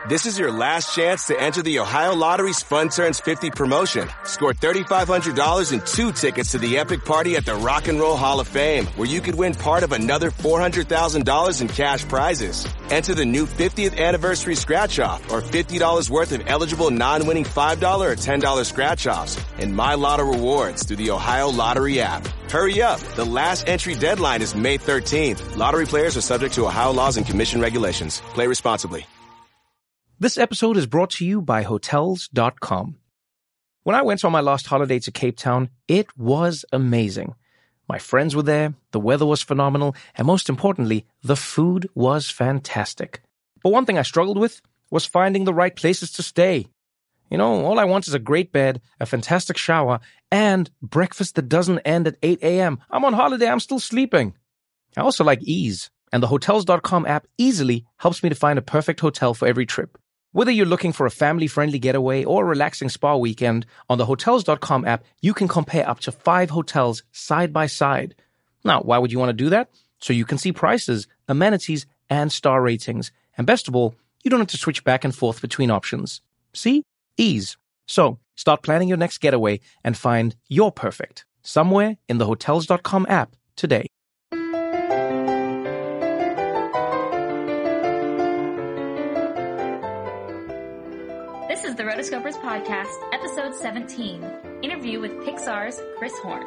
This is your last chance to enter the Ohio Lottery's Fun Turns 50 promotion. Score $3,500 and 2 tickets to the epic party at the Rock and Roll Hall of Fame, where you could win part of another $400,000 in cash prizes. Enter the new 50th anniversary scratch-off or $50 worth of eligible non-winning $5 or $10 scratch-offs and My Lotto rewards through the Ohio Lottery app. Hurry up. The last entry deadline is May 13th. Lottery players are subject to Ohio laws and commission regulations. Play responsibly. This episode is brought to you by Hotels.com. When I went on my last holiday to Cape Town, it was amazing. My friends were there, the weather was phenomenal, and most importantly, the food was fantastic. But one thing I struggled with was finding the right places to stay. You know, all I want is a great bed, a fantastic shower, and breakfast that doesn't end at 8 a.m. I'm on holiday, I'm still sleeping. I also like ease, and the Hotels.com app easily helps me to find a perfect hotel for every trip. Whether you're looking for a family-friendly getaway or a relaxing spa weekend, on the Hotels.com app, you can compare up to 5 hotels side by side. Now, why would you want to do that? So you can see prices, amenities, and star ratings. And best of all, you don't have to switch back and forth between options. See? Ease. So, start planning your next getaway and find your perfect somewhere in the Hotels.com app today. This is the Rotoscopers Podcast, Episode 17, interview with Pixar's Chris Horn.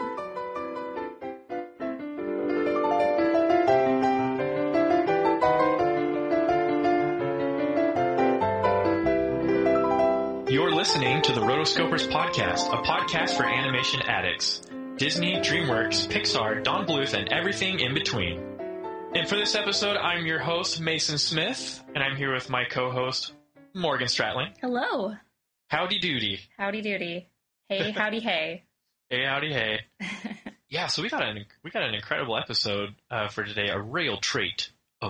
You're listening to the Rotoscopers Podcast, a podcast for animation addicts. Disney, DreamWorks, Pixar, Don Bluth, and everything in between. And for this episode, I'm your host, Mason Smith, and I'm here with my co-host, Morgan Stratling. Hello. Howdy doody. Howdy doody. Hey, howdy hey. Hey, howdy hey. Yeah, so we got an incredible episode for today. A real treat.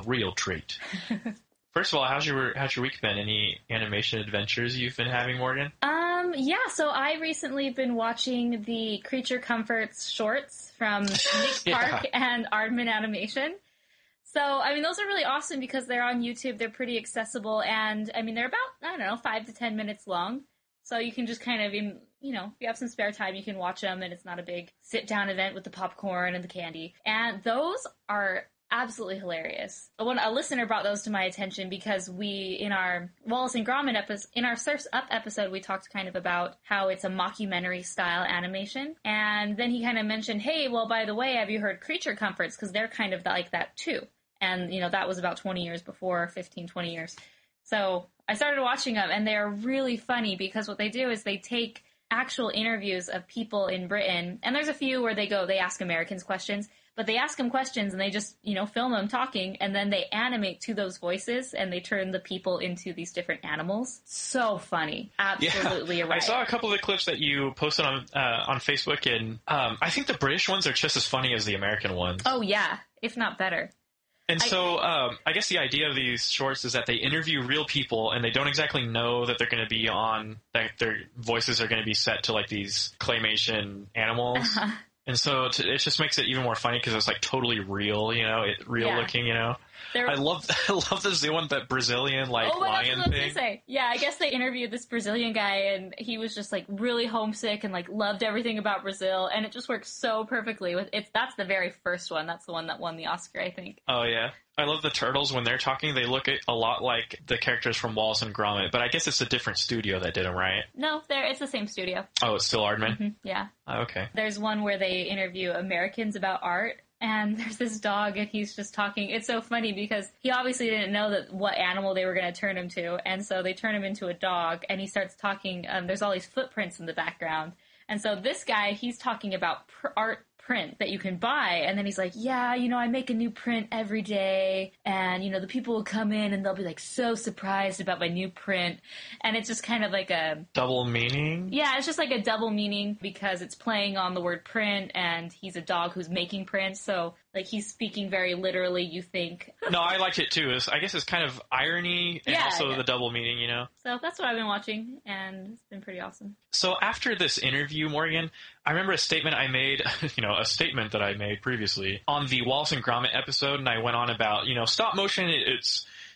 First of all, how's your week been? Any animation adventures you've been having, Morgan? Yeah, so I recently been watching the Creature Comforts shorts from Nick Park and Aardman Animation. So, I mean, those are really awesome because they're on YouTube, they're pretty accessible, and, I mean, they're about, 5 to 10 minutes long. So you can just kind of, if you have some spare time, you can watch them, and it's not a big sit-down event with the popcorn and the candy. And those are absolutely hilarious. A listener brought those to my attention because we, in our Wallace and Gromit episode, in our Surf's Up episode, we talked kind of about how it's a mockumentary-style animation. And then he kind of mentioned, hey, well, by the way, have you heard Creature Comforts? Because they're kind of like that, too. And, that was about 20 years before, 15, 20 years. So I started watching them, and they're really funny because what they do is they take actual interviews of people in Britain, and there's a few where they ask Americans questions, but they ask them questions, and they just, film them talking, and then they animate to those voices, and they turn the people into these different animals. So funny. Absolutely right. I saw a couple of the clips that you posted on Facebook, and I think the British ones are just as funny as the American ones. Oh, yeah, if not better. And so I guess the idea of these shorts is that they interview real people, and they don't exactly know that they're going to be on, that their voices are going to be set to, like, these claymation animals. Uh-huh. And so it just makes it even more funny because it's, like, totally real, looking, I love the zoo one, that Brazilian, lion thing. Say. Yeah, I guess they interviewed this Brazilian guy, and he was just, really homesick and, loved everything about Brazil, and it just works so perfectly. That's the very first one. That's the one that won the Oscar, I think. Oh, yeah. I love the turtles. When they're talking, they look a lot like the characters from Wallace and Gromit, but I guess it's a different studio that did them, right? No, it's the same studio. Oh, it's still Aardman? Mm-hmm, yeah. Oh, okay. There's one where they interview Americans about art, and there's this dog, and he's just talking. It's so funny because he obviously didn't know what animal they were going to turn him to, and so they turn him into a dog, and he starts talking. There's all these footprints in the background. And so this guy, he's talking about art print that you can buy, and then he's like, yeah, I make a new print every day, and, the people will come in, and they'll be, so surprised about my new print, and it's just kind of like a... double meaning? Yeah, it's just like a double meaning, because it's playing on the word print, and he's a dog who's making prints, so, he's speaking very literally, you think. No, I liked it, too. I guess it's kind of irony, and also the double meaning, So that's what I've been watching, and it's been pretty awesome. So after this interview, Morgan, I remember a statement I made, a statement that I made previously on the Wallace and Gromit episode, and I went on about, stop motion, it's,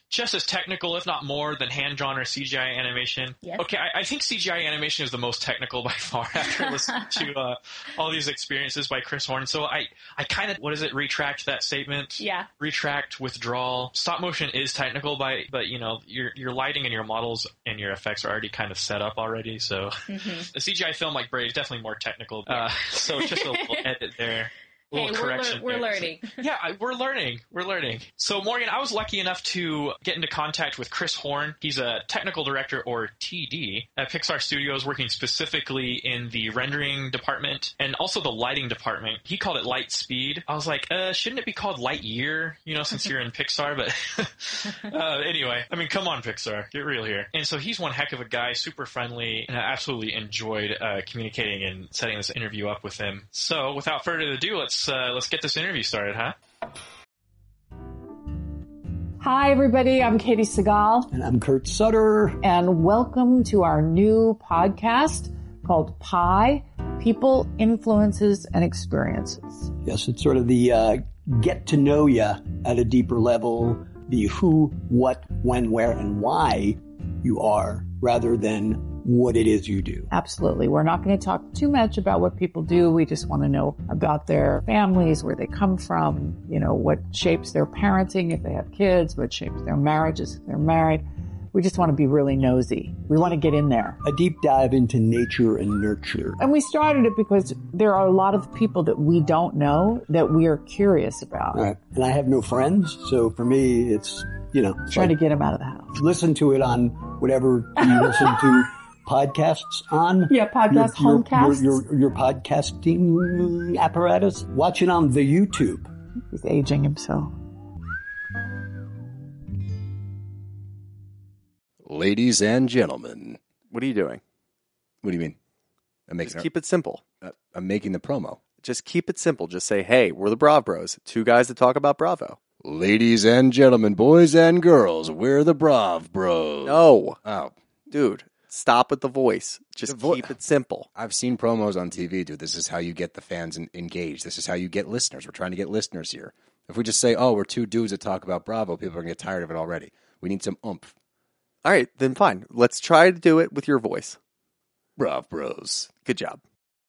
just as technical, if not more, than hand-drawn or CGI animation. Yes. Okay, I think CGI animation is the most technical by far after listening to all these experiences by Chris Horn. So I kind of, retract that statement? Yeah. Retract, withdrawal. Stop motion is technical, but your lighting and your models and your effects are already kind of set up already. So a CGI film like Brave is definitely more technical. So just a little edit there. Hey, we're learning. Yeah, we're learning. So, Morgan, I was lucky enough to get into contact with Chris Horn. He's a technical director, or TD, at Pixar Studios, working specifically in the rendering department and also the lighting department. He called it light speed. I was like, shouldn't it be called light year, since you're in Pixar? But anyway, I mean, come on, Pixar. Get real here. And so he's one heck of a guy, super friendly, and I absolutely enjoyed communicating and setting this interview up with him. So, without further ado, let's get this interview started, huh? Hi, everybody. I'm Katie Segal. And I'm Kurt Sutter. And welcome to our new podcast called Pi, People, Influences, and Experiences. Yes, it's sort of the get to know you at a deeper level, the who, what, when, where, and why you are, rather than what it is you do. Absolutely. We're not going to talk too much about what people do. We just want to know about their families, where they come from, what shapes their parenting if they have kids, what shapes their marriages if they're married. We just want to be really nosy. We want to get in there. A deep dive into nature and nurture. And we started it because there are a lot of people that we don't know that we are curious about. Right. And I have no friends, so for me, it's, trying to get them out of the house. Listen to it on whatever you listen to podcasts on. Yeah, homecasts. Your podcasting apparatus. Watch it on the YouTube. He's aging himself. Ladies and gentlemen. What are you doing? What do you mean? Just keep it simple. I'm making the promo. Just keep it simple. Just say, hey, we're the Brav Bros. Two guys that talk about Bravo. Ladies and gentlemen, boys and girls, we're the Brav Bros. No. Oh. Dude, stop with the voice. Just keep it simple. I've seen promos on TV, dude. This is how you get the fans engaged. This is how you get listeners. We're trying to get listeners here. If we just say, oh, we're two dudes that talk about Bravo, people are going to get tired of it already. We need some oomph. All right, then fine. Let's try to do it with your voice. Brav Bros. Good job.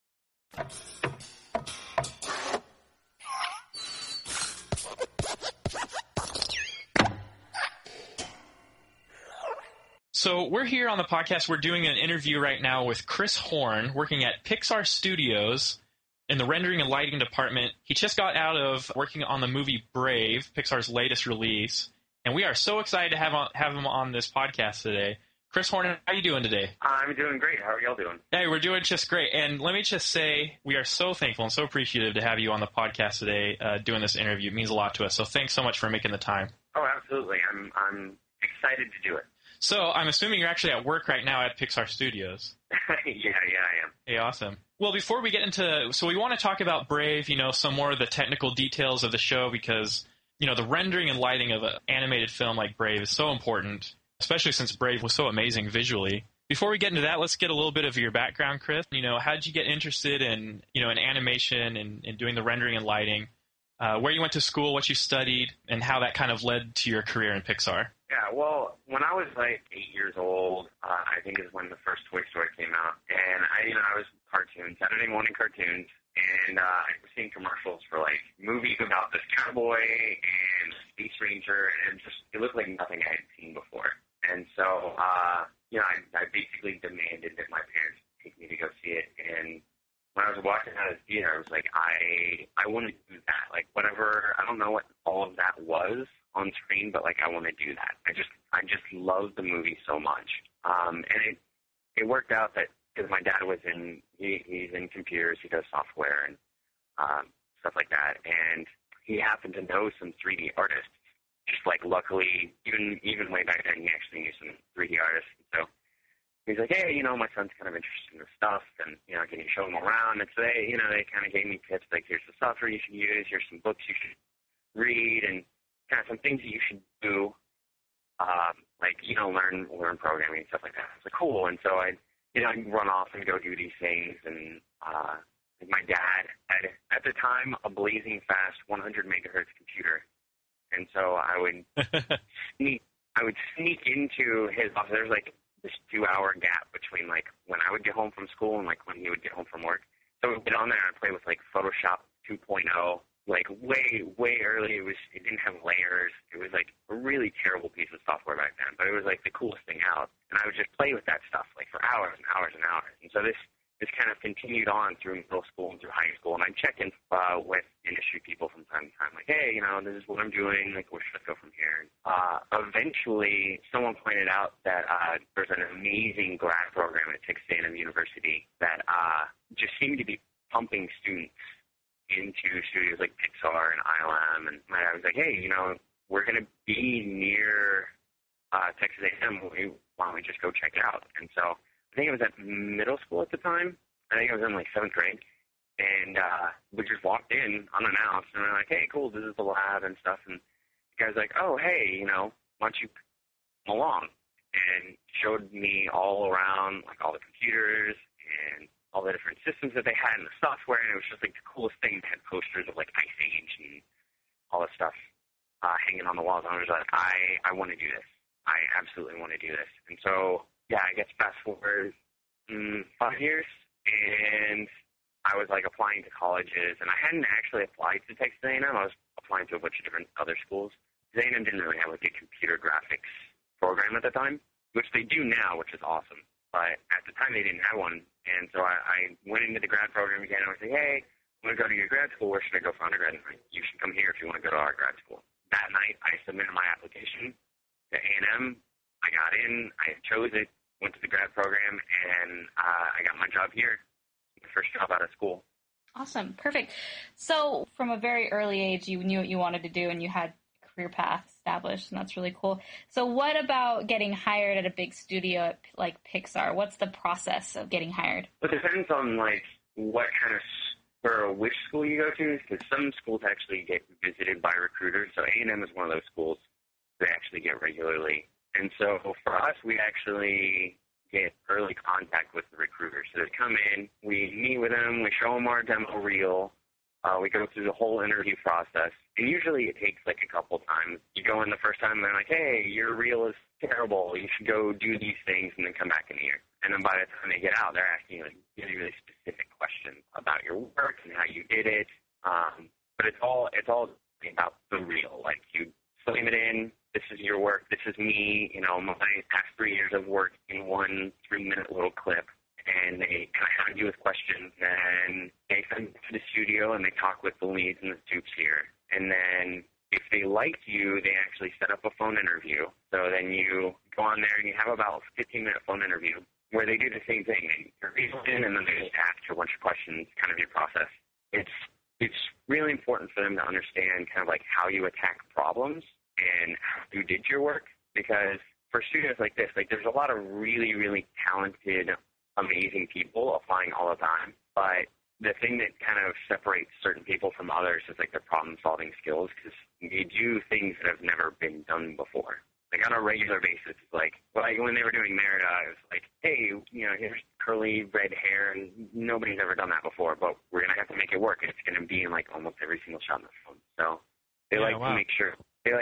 So we're here on the podcast. We're doing an interview right now with Chris Horn, working at Pixar Studios in the rendering and lighting department. He just got out of working on the movie Brave, Pixar's latest release, and we are so excited to have him on this podcast today. Chris Horn, how are you doing today? I'm doing great. How are y'all doing? Hey, we're doing just great. And let me just say, we are so thankful and so appreciative to have you on the podcast today doing this interview. It means a lot to us. So thanks so much for making the time. Oh, absolutely. I'm excited to do it. So I'm assuming you're actually at work right now at Pixar Studios. Yeah, I am. Hey, awesome. Well, before we get into, so we want to talk about Brave, some more of the technical details of the show because, the rendering and lighting of an animated film like Brave is so important, especially since Brave was so amazing visually. Before we get into that, let's get a little bit of your background, Chris. How did you get interested in, in animation and doing the rendering and lighting? Where you went to school, what you studied, and how that kind of led to your career in Pixar. Yeah, well, when I was like 8 years old, I think is when the first Toy Story came out, and I was cartoons, Saturday morning cartoons, and I was seeing commercials for like movies about this cowboy and Space Ranger, and it looked like nothing I had seen before. And so, I basically demanded that my parents take me to go see it, and when I was watching out of the theater, I was like, I want to do that. Like, whatever, I don't know what all of that was on screen, but, like, I want to do that. I just love the movie so much. And it worked out that, because my dad was he's in computers, he does software and stuff like that, and he happened to know some 3D artists. Just, like, luckily, even way back then, he actually knew some 3D artists. So he's like, hey, my son's kind of interested in this stuff, and, can you show him around? And so they kind of gave me tips, like, here's the software you should use, here's some books you should read, and kind of some things that you should do, learn programming and stuff like that. It's like, cool. And so I'd run off and go do these things, and my dad had, at the time, a blazing fast 100 megahertz computer. And so I would I would sneak into his office. There's like this 2-hour gap between like when I would get home from school and like when he would get home from work. So we'd get on there and I'd play with like Photoshop 2.0, like way early. It didn't have layers. It was like a really terrible piece of software back then, but it was like the coolest thing out. And I would just play with that stuff like for hours and hours and hours. And so this kind of continued on through middle school and through high school. And I'd check in with industry people from time to time, like, hey, this is what I'm doing. Like, where should I go from here? Eventually, someone pointed out that there's an amazing grad program at Texas A&M University that just seemed to be pumping students into studios like Pixar and ILM. And my dad was like, hey, we're going to be near Texas A&M. Why don't we just go check it out? And so I think it was at middle school at the time. I think I was in like 7th grade. And we just walked in unannounced, and we're like, hey, cool, this is the lab and stuff. And the guy's like, oh, hey, why don't you come along? And showed me all around, like all the computers and all the different systems that they had and the software. And it was just like the coolest thing. They had posters of like Ice Age and all this stuff hanging on the walls. And I was like, I want to do this. I absolutely want to do this. And so, yeah, I guess fast forward 5 years, and I was like applying to colleges, and I hadn't actually applied to Texas A&M. I was applying to a bunch of different other schools. A&M didn't really have like a computer graphics program at the time, which they do now, which is awesome. But at the time, they didn't have one. And so I went into the grad program again, and I was like, hey, I'm going to go to your grad school. Where should I go for undergrad? And you should come here if you want to go to our grad school. That night, I submitted my application to A&M. I got in. I chose it, went to the grad program, and I got my job here. The first job out of school. Awesome. Perfect. So from a very early age, you knew what you wanted to do, and you had a career path established, and that's really cool. So what about getting hired at a big studio like Pixar? What's the process of getting hired? It depends on like what kind of or which school you go to, because some schools actually get visited by recruiters. So A&M is one of those schools they actually get regularly. And so for us, we actually get early contact with the recruiters. So they come in, we meet with them, we show them our demo reel, we go through the whole interview process. And usually it takes like a couple times. You go in the first time and they're like, hey, your reel is terrible. You should go do these things and then come back in here. And then by the time they get out, they're asking you like really, really specific questions about your work and how you did it. But it's all about the reel. Like you slam it in. This is your work. This is me. My past 3 years of work in one 3-minute little clip. And they kind of hound you with questions. And they send you to the studio and they talk with the leads and the soups here. And then if they liked you, they actually set up a phone interview. So then you go on there and you have about a 15-minute phone interview where they do the same thing. And you're in, and then they just ask you a bunch of questions, kind of your process. It's really important for them to understand kind of like how you attack problems and how you did your work, because for studios like this, like there's a lot of really, really talented, amazing people applying all the time. But the thing that kind of separates certain people from others is like their problem-solving skills, because they do things that have never been done before. Like on a regular basis, like when they were doing Merida, it was like, hey, here's curly red hair, and nobody's ever done that before, but we're gonna have to make it work. It's gonna be in like almost every single shot in the film. So they like to make sure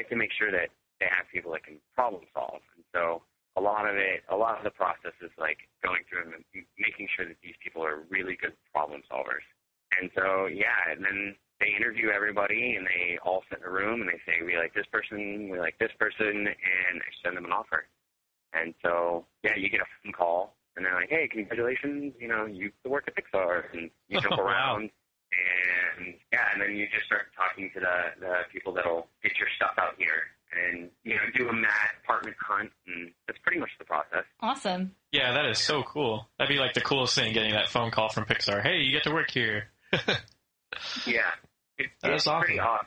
that they have people that can problem solve. And so a lot of the process is like going through and making sure that these people are really good problem solvers. And so and then they interview everybody, and they all sit in a room, and they say, we like this person, and extend them an offer. And so, you get a phone call, and they're like, hey, congratulations, you used to work at Pixar, and you jump around, and then you just start talking to the people that'll get your stuff out here, and, do a mad apartment hunt, and that's pretty much the process. Awesome. Yeah, that is so cool. That'd be like the coolest thing, getting that phone call from Pixar. Hey, you get to work here. Yeah. It's awesome. Pretty awesome.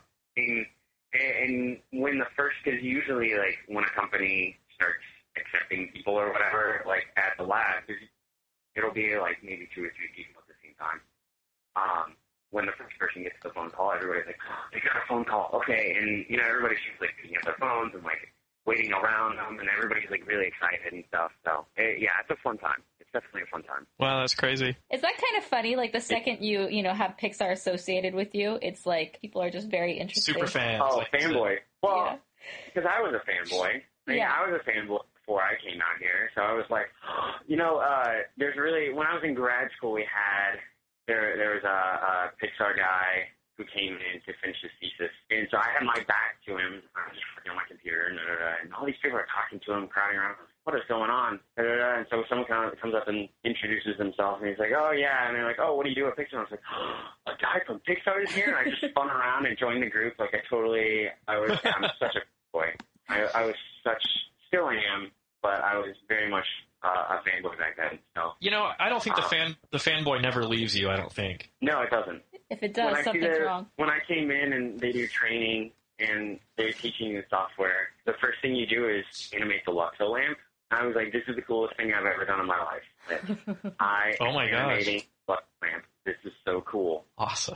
And when because usually, like, when a company starts accepting people or whatever, like, at the lab, it'll be, like, maybe 2 or 3 people at the same time. When the first person gets the phone call, everybody's like, oh, they got a phone call. Okay. And, everybody's just, like, picking up their phones and, like, waiting around them, and everybody's, like, really excited and stuff. So, it's a fun time. It's definitely a fun time. Wow, that's crazy. Is that kind of funny? Like, the second you have Pixar associated with you, it's like people are just very interested. Super fans. Oh, fanboy. Well, because I was a fanboy. I was a fanboy before I came out here, so I was like, there's really, when I was in grad school, there was a Pixar guy who came in to finish his thesis, and so I had my back to him. I was just working on my computer, and all these people are talking to him, crowding around. What is going on? And so someone comes up and introduces themselves, and he's like, oh, yeah. And they're like, oh, what do you do at Pixar? And I was like, a guy from Pixar is here? And I just spun around and joined the group. Like, I'm such a boy. I was still am, but I was very much a fanboy back then. So. I don't think the fanboy never leaves you, I don't think. No, it doesn't. If it does, something's wrong. When I came in and they do training and they're teaching you the software, the first thing you do is animate the Luxo lamp. I was like, this is the coolest thing I've ever done in my life. Oh my gosh. Animating Luxo lamp. This is so cool. Awesome.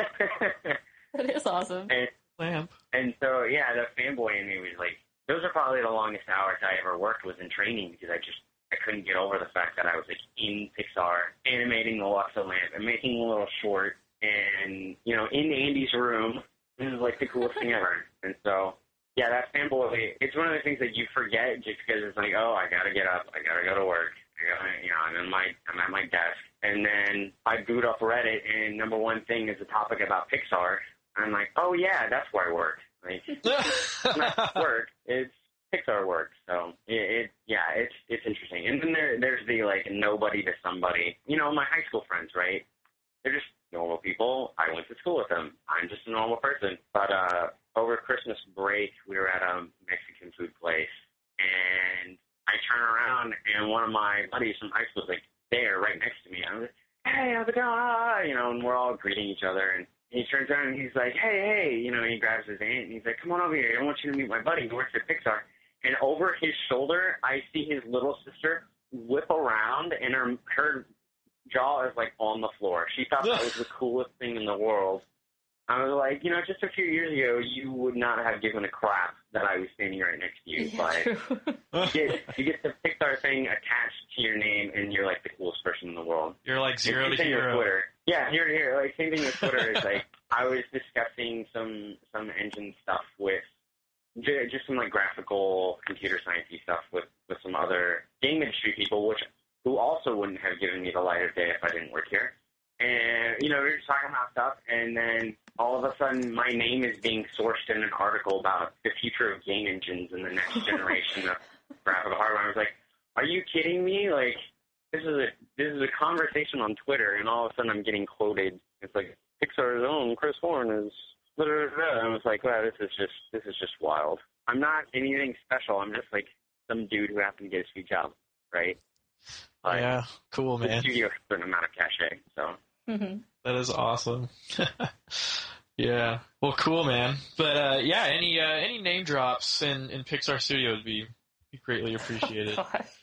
That is awesome. And so, yeah, the fanboy in me was like, those are probably the longest hours I ever worked was in training because I couldn't get over the fact that I was like in Pixar animating the Luxo lamp and making a little short and, in Andy's room. This is like the coolest thing ever. And so, yeah, that fanboy, it's one of the things that you forget just because it's like, oh, I got to get up. I got to go to work. I'm at my desk. And then I boot up Reddit and number one thing is a topic about Pixar. I'm like, oh, yeah, that's where I work. Like, it's not work. It's Pixar work. So, it's interesting. And then there's the, like, nobody to somebody. My high school friends, right? They're just normal people. I went to school with them. I'm just a normal person. But over Christmas break, we were at a Mexican food place, and I turn around, and one of my buddies from high school is, like, there right next to me. I was like, hey, how's it going? And we're all greeting each other, and he turns around, and he's like, hey, he grabs his aunt, and he's like, come on over here. I want you to meet my buddy who works at Pixar. And over his shoulder, I see his little sister whip around, and her jaw is, like, on the floor. She thought that was the coolest thing in the world. I was like, just a few years ago, you would not have given a crap that I was standing right next to you. But you get the Pixar thing attached to your name, and you're, like, the coolest person in the world. You're, like, zero to hero. Twitter. Yeah, zero to hero. Like, same thing with Twitter. Is like, I was discussing some engine stuff with just some, like, graphical computer science-y stuff with some other game industry people, who also wouldn't have given me the light of day if I didn't work here. And, we were just talking about stuff, and then all of a sudden my name is being sourced in an article about the future of game engines and the next generation of graphical hardware. I was like, are you kidding me? Like, this is a conversation on Twitter, and all of a sudden I'm getting quoted. It's like, Pixar's own Chris Horn is... And I was like, wow, this is just wild. I'm not anything special. I'm just, like, some dude who happened to get a sweet job, right? But yeah, cool, man. The studio has a certain amount of cachet, so... Mm-hmm. That is awesome. Yeah. Well, cool, man. But any name drops in Pixar Studio would be greatly appreciated.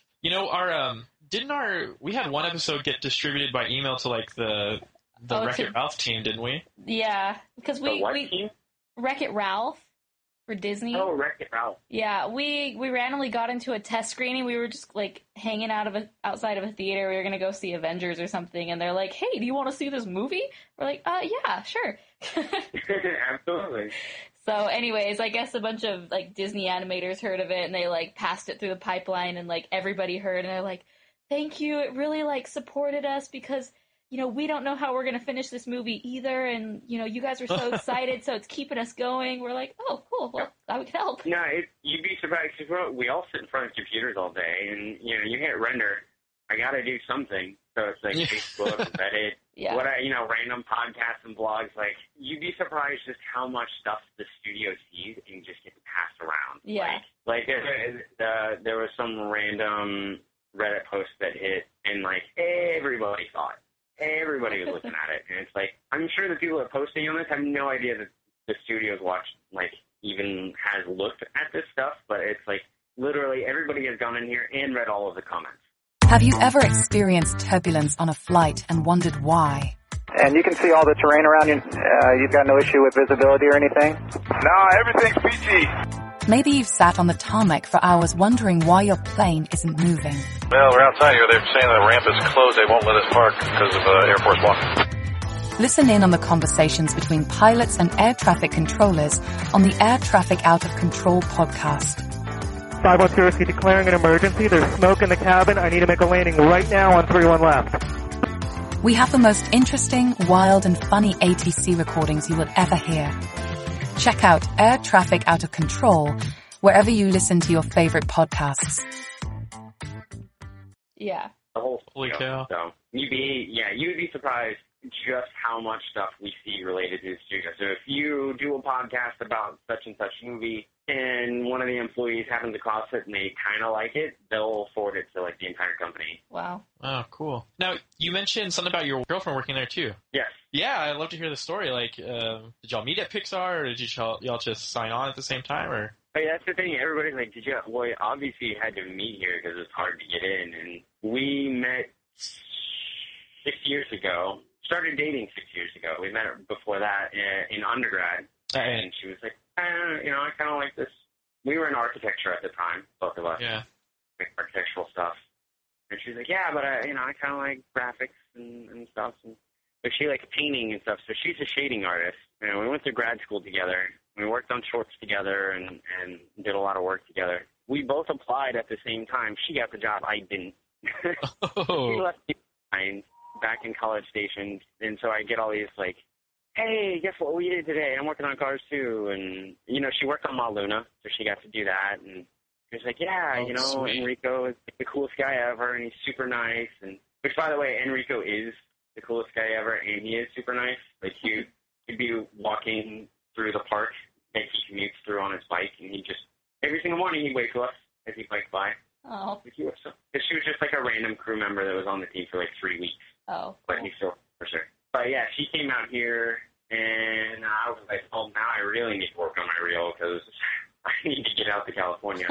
We had one episode get distributed by email to like the Wreck-It Ralph team, didn't we? Yeah, because we Wreck-It Ralph for Disney. Oh, Wreck-It Ralph. Yeah, we randomly got into a test screening. We were just like hanging outside of a theater. We were gonna go see Avengers or something, and they're like, "Hey, do you want to see this movie?" We're like, "Yeah, sure." Absolutely. So, anyways, I guess a bunch of like Disney animators heard of it, and they like passed it through the pipeline, and like everybody heard, and they're like, "Thank you! It really like supported us because." We don't know how we're going to finish this movie either, and, you guys were so excited, so it's keeping us going. We're like, oh, cool, well, I can help. No, you'd be surprised, because we all sit in front of computers all day, and, you hit render, I got to do something. So it's like Facebook, Reddit, random podcasts and blogs. Like, you'd be surprised just how much stuff the studio sees and just gets passed around. Yeah. Like there was some random Reddit post that hit, and, like, everybody saw it. Everybody was looking at it, and it's like, I'm sure the people that are posting on this have no idea that the studio's even has looked at this stuff, but it's like, literally everybody has gone in here and read all of the comments. Have you ever experienced turbulence on a flight and wondered why? And you can see all the terrain around you. You've got no issue with visibility or anything? No, everything's peachy. Maybe you've sat on the tarmac for hours wondering why your plane isn't moving. Well, we're outside here. They're saying the ramp is closed. They won't let us park because of Air Force One. Listen in on the conversations between pilots and air traffic controllers on the Air Traffic Out of Control podcast. 510, is he declaring an emergency? There's smoke in the cabin. I need to make a landing right now on 31 left. We have the most interesting, wild, and funny ATC recordings you will ever hear. Check out Air Traffic Out of Control wherever you listen to your favorite podcasts. Yeah. The whole Holy cow. So you'd be surprised just how much stuff we see related to the studio. So if you do a podcast about such and such movie and one of the employees happens across it and they kind of like it, they'll forward it to like the entire company. Wow. Oh, cool. Now, you mentioned something about your girlfriend working there too. Yes. Yeah, I'd love to hear the story. Like, did y'all meet at Pixar, or did y'all just sign on at the same time, or? Hey, that's the thing. Everybody's like, did you? Well, obviously you had to meet here because it's hard to get in. And we met 6 years ago. Started dating 6 years ago. We met her before that in undergrad. And she was like, I kind of like this. We were in architecture at the time, both of us. Yeah. Like architectural stuff. And she's like, yeah, but I kind of like graphics and stuff. But she likes painting and stuff. So she's a shading artist. And we went to grad school together. We worked on shorts together and did a lot of work together. We both applied at the same time. She got the job. I didn't. Oh. She left behind back in College Station. And so I get all these like, hey, guess what we did today? I'm working on Cars too. And, she worked on Ma Luna, so she got to do that. And she was like, yeah, sweet. Enrico is the coolest guy ever, and he's super nice. And which, by the way, Enrico is the coolest guy ever, and he is super nice. Like, he'd be walking through the park that he commutes through on his bike, and he just, every single morning he'd wave to us as he biked by. Oh. Because she was just like a random crew member that was on the team for like 3 weeks. Oh. But he's still, for sure. But yeah, she came out here, and I was like, oh, now I really need to work on my reel because I need to get out to California.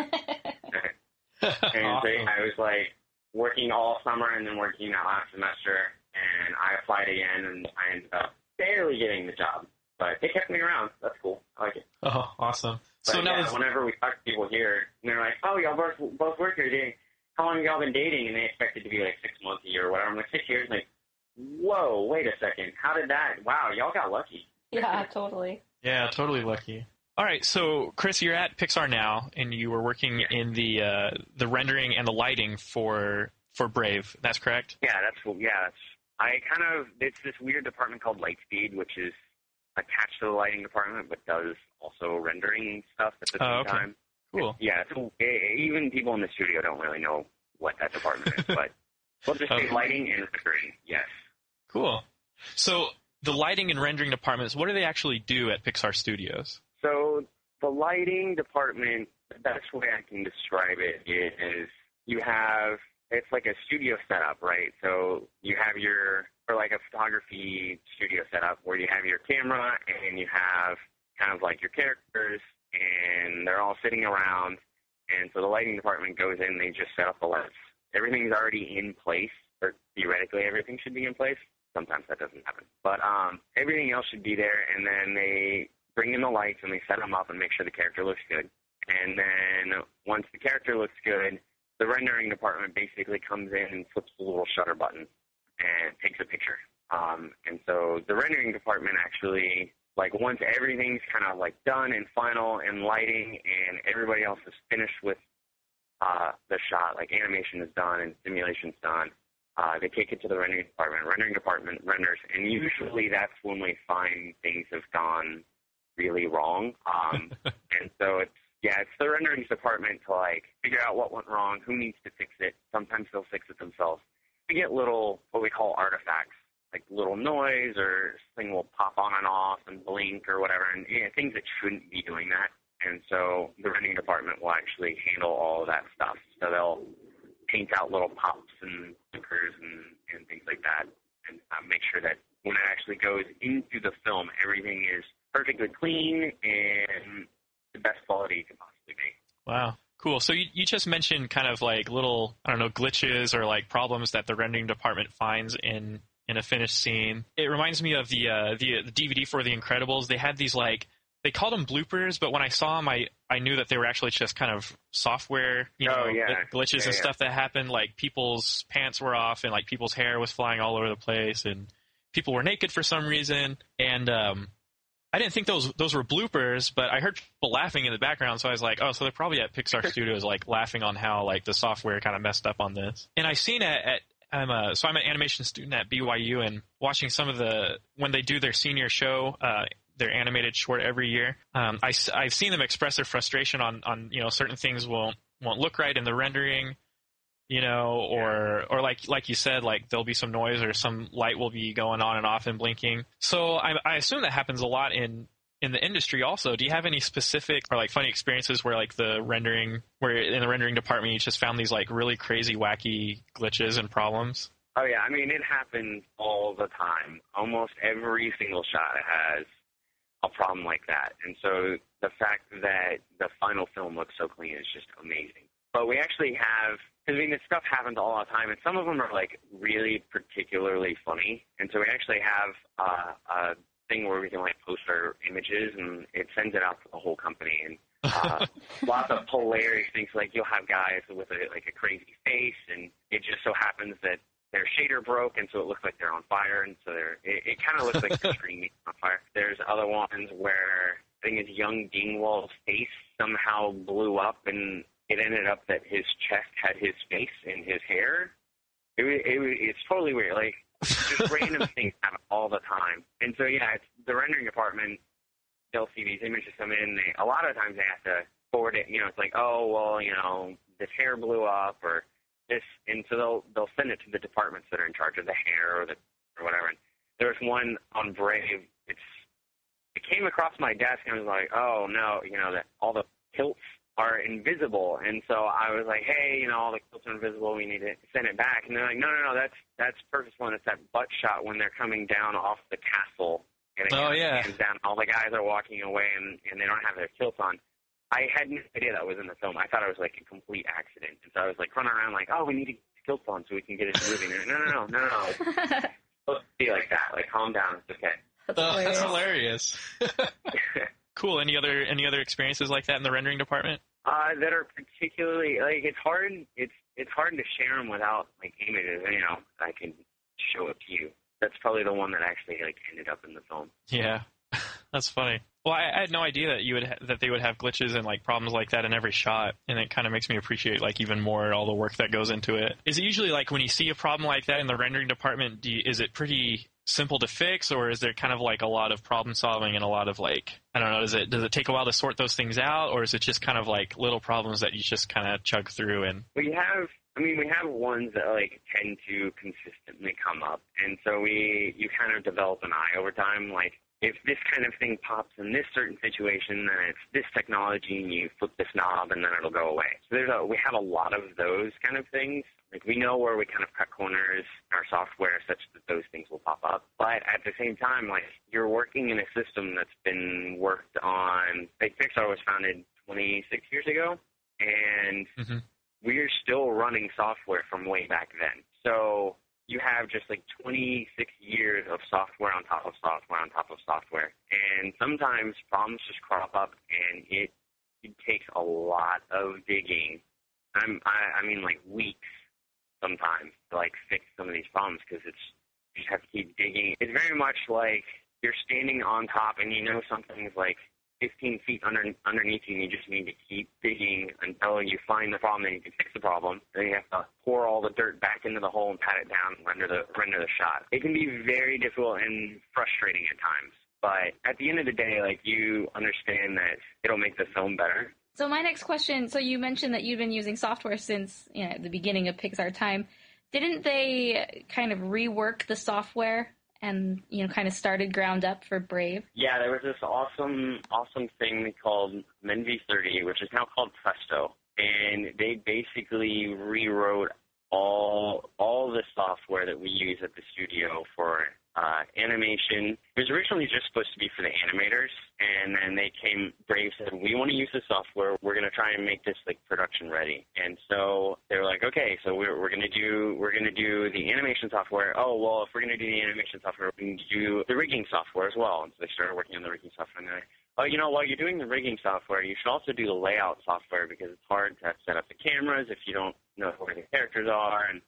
And so I was like working all summer and then working that last semester, and I applied again, and I ended up barely getting the job. But they kept me around. That's cool. I like it. Oh, awesome. But so now whenever we talk to people here, and they're like, oh, y'all both work here today. How long have y'all been dating? And they expect it to be like 6 months, a year, or whatever. I'm like, 6 years. I'm like, whoa, wait a second. How did that? Wow, y'all got lucky. Yeah, totally. Yeah, totally lucky. All right, so Chris, you're at Pixar now, and you were working in the rendering and the lighting for Brave. That's correct? It's this weird department called Lightspeed, which is attached to the lighting department, but does also rendering stuff at the same time. Cool. Yeah, so even people in the studio don't really know what that department is, but we'll just say lighting and rendering, yes. Cool. So the lighting and rendering departments, what do they actually do at Pixar Studios? So the lighting department, the best way I can describe it is it's like a studio setup, right? So you have like a photography studio setup where you have your camera and you have kind of like your characters and they're all sitting around. And so the lighting department goes in, they just set up the lights. Everything's already in place, or theoretically everything should be in place. Sometimes that doesn't happen. But everything else should be there, and then they bring in the lights and they set them up and make sure the character looks good. And then once the character looks good, the rendering department basically comes in and flips the little shutter button and takes a picture. And so the rendering department actually, like once everything's kind of like done and final and lighting and everybody else is finished with the shot, like animation is done and simulation's done, they take it to the rendering department. Rendering department renders, and usually that's when we find things have gone really wrong. And so it's the rendering department to like figure out what went wrong, who needs to fix it. Sometimes they'll fix it themselves. We get little, what we call artifacts, like little noise or something will pop on and off and blink or whatever, and things that shouldn't be doing that. And so the rendering department will actually handle all of that stuff. So they'll paint out little pops and stickers and things like that, and make sure that when it actually goes into the film, everything is perfectly clean and the best quality it can possibly be. Wow. Cool. So you just mentioned kind of like little, glitches or like problems that the rendering department finds in a finished scene. It reminds me of the DVD for The Incredibles. They had these like, they called them bloopers, but when I saw them, I knew that they were actually just kind of software, glitches and stuff that happened. Like people's pants were off and like people's hair was flying all over the place and people were naked for some reason. And I didn't think those were bloopers, but I heard people laughing in the background, so I was like, oh, so they're probably at Pixar Studios, like, laughing on how, like, the software kind of messed up on this. And I've seen I'm an animation student at BYU, and watching some of when they do their senior show, their animated short every year, I've seen them express their frustration on certain things won't look right in the rendering, or like you said, like there'll be some noise or some light will be going on and off and blinking. So I assume that happens a lot in the industry also. Do you have any specific or like funny experiences where like where in the rendering department you just found these like really crazy, wacky glitches and problems? Oh yeah, I mean, it happens all the time. Almost every single shot has a problem like that. And so the fact that the final film looks so clean is just amazing. But we actually have, because I mean, this stuff happens all the time, and some of them are like really particularly funny. And so we actually have a thing where we can like post our images, and it sends it out to the whole company. And lots of hilarious things, like you'll have guys with a crazy face, and it just so happens that their shader broke, and so it looks like they're on fire, and so it kind of looks like they're screaming on fire. There's other ones where I think his young Dingwall's face somehow blew up, and it ended up that his chest had his face in his hair. It's totally weird. Like, just random things happen all the time. And so, yeah, it's the rendering department. They'll see these images come in. A lot of times they have to forward it. It's like, oh, well, this hair blew up or this. And so they'll send it to the departments that are in charge of the hair or whatever. And there was one on Brave. It came across my desk, and I was like, oh, no, that all the tilts are invisible. And so I was like, hey, all the tilts are invisible, we need to send it back. And they're like, no, that's Purpose One. It's that butt shot when they're coming down off the castle, and it hands down, all the guys are walking away, and they don't have their tilts on. I had no idea that was in the film. I thought it was like a complete accident. And so I was like running around like, oh, we need to get the tilts on so we can get it moving. And no. It's supposed to be like that. Like, calm down, it's okay. That's hilarious. Cool. Any other experiences like that in the rendering department? That are particularly like it's hard to share them without like images. I can show it to you. That's probably the one that actually like ended up in the film. Yeah, that's funny. Well, I had no idea that they would have glitches and like problems like that in every shot, and it kind of makes me appreciate like even more all the work that goes into it. Is it usually like when you see a problem like that in the rendering department, is it pretty simple to fix, or is there kind of like a lot of problem solving and a lot of like, I don't know, does it take a while to sort those things out, or is it just kind of like little problems that you just kind of chug through? And we have ones that like tend to consistently come up, and so you kind of develop an eye over time. Like, if this kind of thing pops in this certain situation, then it's this technology, and you flip this knob, and then it'll go away. So we have a lot of those kind of things. Like, we know where we kind of cut corners in our software such that those things will pop up. But at the same time, like, you're working in a system that's been worked on. Like, Pixar was founded 26 years ago, and we're still running software from way back then. So you have just like 26 years of software on top of software on top of software. And sometimes problems just crop up, and it takes a lot of digging. I mean, like weeks sometimes to like fix some of these problems, because you just have to keep digging. It's very much like you're standing on top, and something's like 15 feet underneath you, and you just need to keep digging until you find the problem and you can fix the problem. Then you have to pour all the dirt back into the hole and pat it down and render the shot. It can be very difficult and frustrating at times, but at the end of the day, like, you understand that it'll make the film better. So my next question, so you mentioned that you've been using software since the beginning of Pixar time. Didn't they kind of rework the software and kind of started ground up for Brave? Yeah, there was this awesome thing called MenV30, which is now called Presto, and they basically rewrote all the software that we use at the studio for animation. It was originally just supposed to be for the animators, and then Brave said, we want to use this software, we're going to try and make this like production ready. And so they were like, okay, so we're going to do the animation software. Oh, well, if we're going to do the animation software, we can do the rigging software as well. And so they started working on the rigging software, and they're like, oh, while you're doing the rigging software, you should also do the layout software, because it's hard to set up the cameras if you don't know where the characters are. And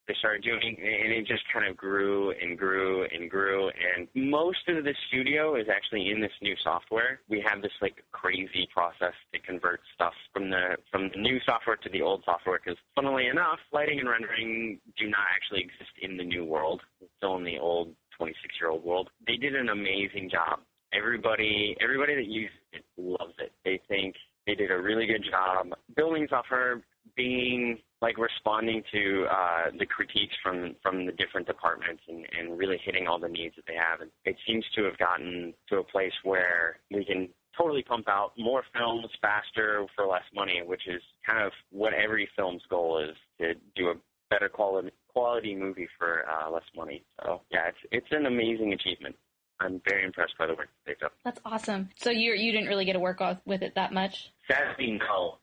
they started doing, and it just kind of grew and grew and grew. And most of the studio is actually in this new software. We have this like crazy process to convert stuff from the new software to the old software, because funnily enough, lighting and rendering do not actually exist in the new world. It's still in the old 26-year-old world. They did an amazing job. Everybody that uses it loves it. They think they did a really good job building software, being like responding to the critiques from the different departments and really hitting all the needs that they have. And it seems to have gotten to a place where we can totally pump out more films faster for less money, which is kind of what every film's goal is, to do a better quality movie for less money. So yeah, it's an amazing achievement. I'm very impressed by the work they've done. That's awesome. So you didn't really get to work with it that much? Sadly, no.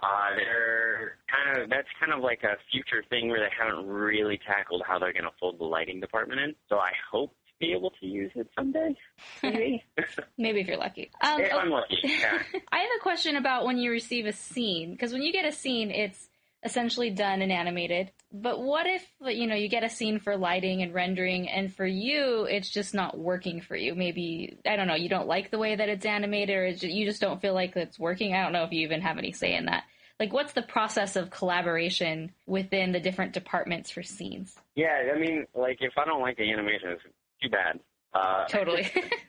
That's kind of like a future thing where they haven't really tackled how they're going to fold the lighting department in. So I hope to be able to use it someday. Maybe. Maybe if you're lucky. If I'm lucky, yeah. I have a question about when you receive a scene, because when you get a scene, it's essentially done and animated. But what if, you get a scene for lighting and rendering, and for you, it's just not working for you? Maybe, I don't know, you don't like the way that it's animated, or you just don't feel like it's working? I don't know if you even have any say in that. Like, what's the process of collaboration within the different departments for scenes? Yeah, I mean, like, if I don't like the animation, it's too bad. Totally.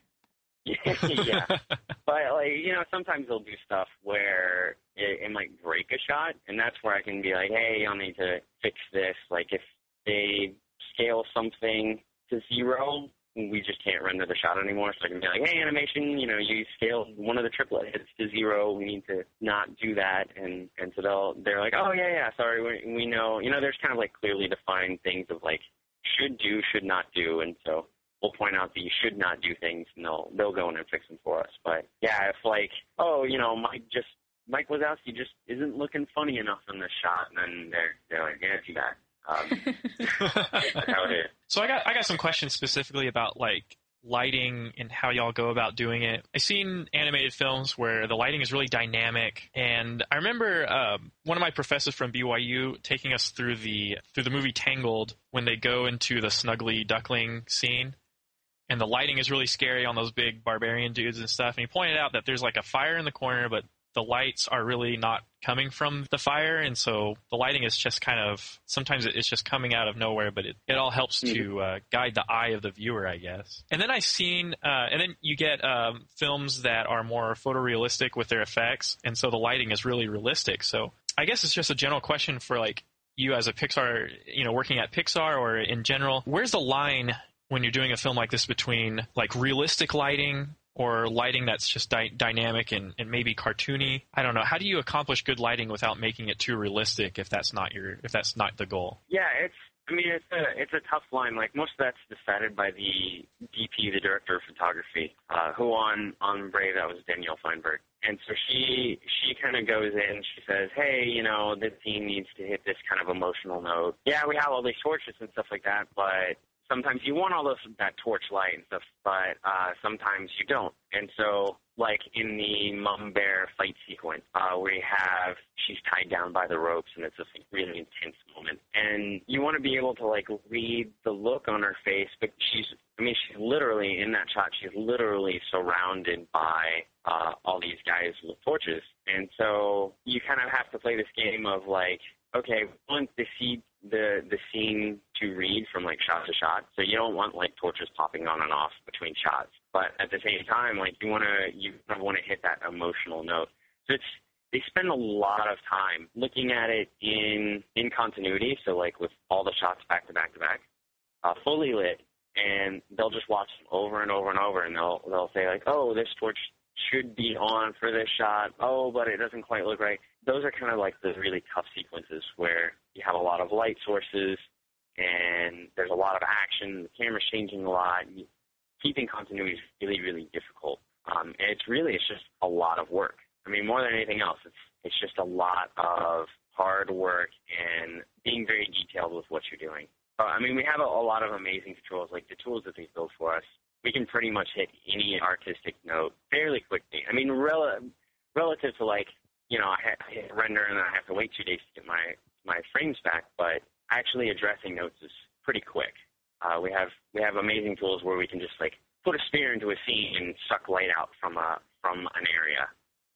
Yeah. But, sometimes they'll do stuff where it might break a shot, and that's where I can be like, hey, y'all need to fix this. Like, if they scale something to 0, we just can't render the shot anymore. So I can be like, hey, animation, you scaled one of the triplet hits to 0. We need to not do that. And so they're like, oh, yeah, sorry, we know. There's kind of like clearly defined things of like should do, should not do. And so we'll point out the should not do things, and they'll go in and fix them for us. But yeah, if like, Mike Wazowski just isn't looking funny enough in this shot, and then they're like, yeah, too bad. That's how it is. So I got some questions specifically about like lighting and how y'all go about doing it. I've seen animated films where the lighting is really dynamic, and I remember one of my professors from BYU taking us through the movie Tangled when they go into the Snuggly Duckling scene. And the lighting is really scary on those big barbarian dudes and stuff. And he pointed out that there's like a fire in the corner, but the lights are really not coming from the fire. And so the lighting is just kind of, sometimes it's just coming out of nowhere, but it all helps to guide the eye of the viewer, I guess. And then I've seen, and then you get films that are more photorealistic with their effects. And so the lighting is really realistic. So I guess it's just a general question for like you as a Pixar, working at Pixar or in general, where's the line when you're doing a film like this between like realistic lighting or lighting that's just dynamic and maybe cartoony? I don't know. How do you accomplish good lighting without making it too realistic if that's not the goal? Yeah, it's a tough line. Like most of that's decided by the DP, the director of photography, who on Brave, that was Danielle Feinberg. And so she kind of goes in, she says, hey, this scene needs to hit this kind of emotional note. Yeah, we have all these torches and stuff like that, but sometimes you want all that torch light and stuff, but sometimes you don't. And so, like in the Mom Bear fight sequence, she's tied down by the ropes, and it's just a really intense moment. And you want to be able to like read the look on her face, but she's literally in that shot. She's literally surrounded by all these guys with torches, and so you kind of have to play this game of like, okay, we want to see the scene to read from like shot to shot. So you don't want like torches popping on and off between shots. But at the same time, like you want to hit that emotional note. So they spend a lot of time looking at it in continuity. So like with all the shots back to back to back, fully lit, and they'll just watch them over and over and over, and they'll say like, oh, this torch should be on for this shot. Oh, but it doesn't quite look right. Those are kind of like the really tough sequences where you have a lot of light sources and there's a lot of action. The camera's changing a lot. Keeping continuity is really, really difficult. And it's just a lot of work. I mean, more than anything else, it's just a lot of hard work and being very detailed with what you're doing. We have a lot of amazing controls, like the tools that they built for us. We can pretty much hit any artistic note fairly quickly. I mean, relative to like, I hit render and then I have to wait 2 days to get my frames back, but actually addressing notes is pretty quick. We have amazing tools where we can just like put a spear into a scene and suck light out from an area.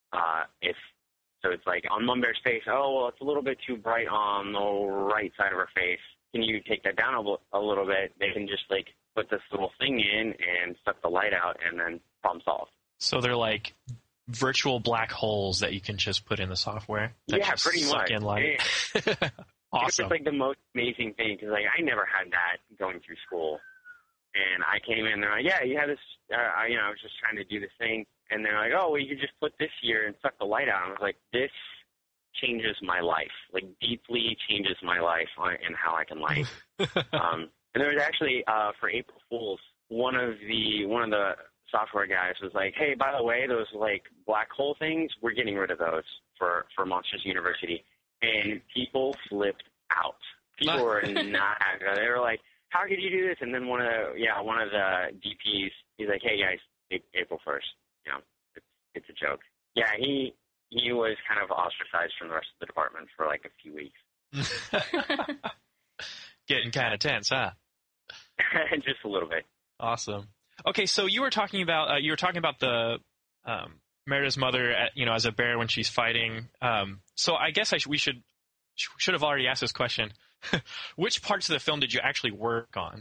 So it's like on Mum Bear's face, oh, well, it's a little bit too bright on the right side of her face. Can you take that down a little bit? They can just like put this little thing in and suck the light out, and then problem solved. So they're like virtual black holes that you can just put in the software. That Yeah, just pretty suck much. in light. Awesome. It was like the most amazing thing because like I never had that going through school, and I came in and they're like, yeah, you have this. I was just trying to do this thing, and they're like, oh, well, you could just put this here and suck the light out. And I was like, this changes my life, like deeply changes my life and how I can light. And there was actually for April Fools, one of the software guys was like, hey, by the way, those like black hole things, we're getting rid of those for Monsters University. And people flipped out. People were not happy. They were like, how could you do this? And then one of the DPs, he's like, hey guys, April 1st, it's a joke. Yeah, he was kind of ostracized from the rest of the department for like a few weeks. Getting kind of tense, huh? Just a little bit. Awesome. Okay, so you were talking about the Merida's mother, as a bear when she's fighting. So I guess we should have already asked this question. Which parts of the film did you actually work on?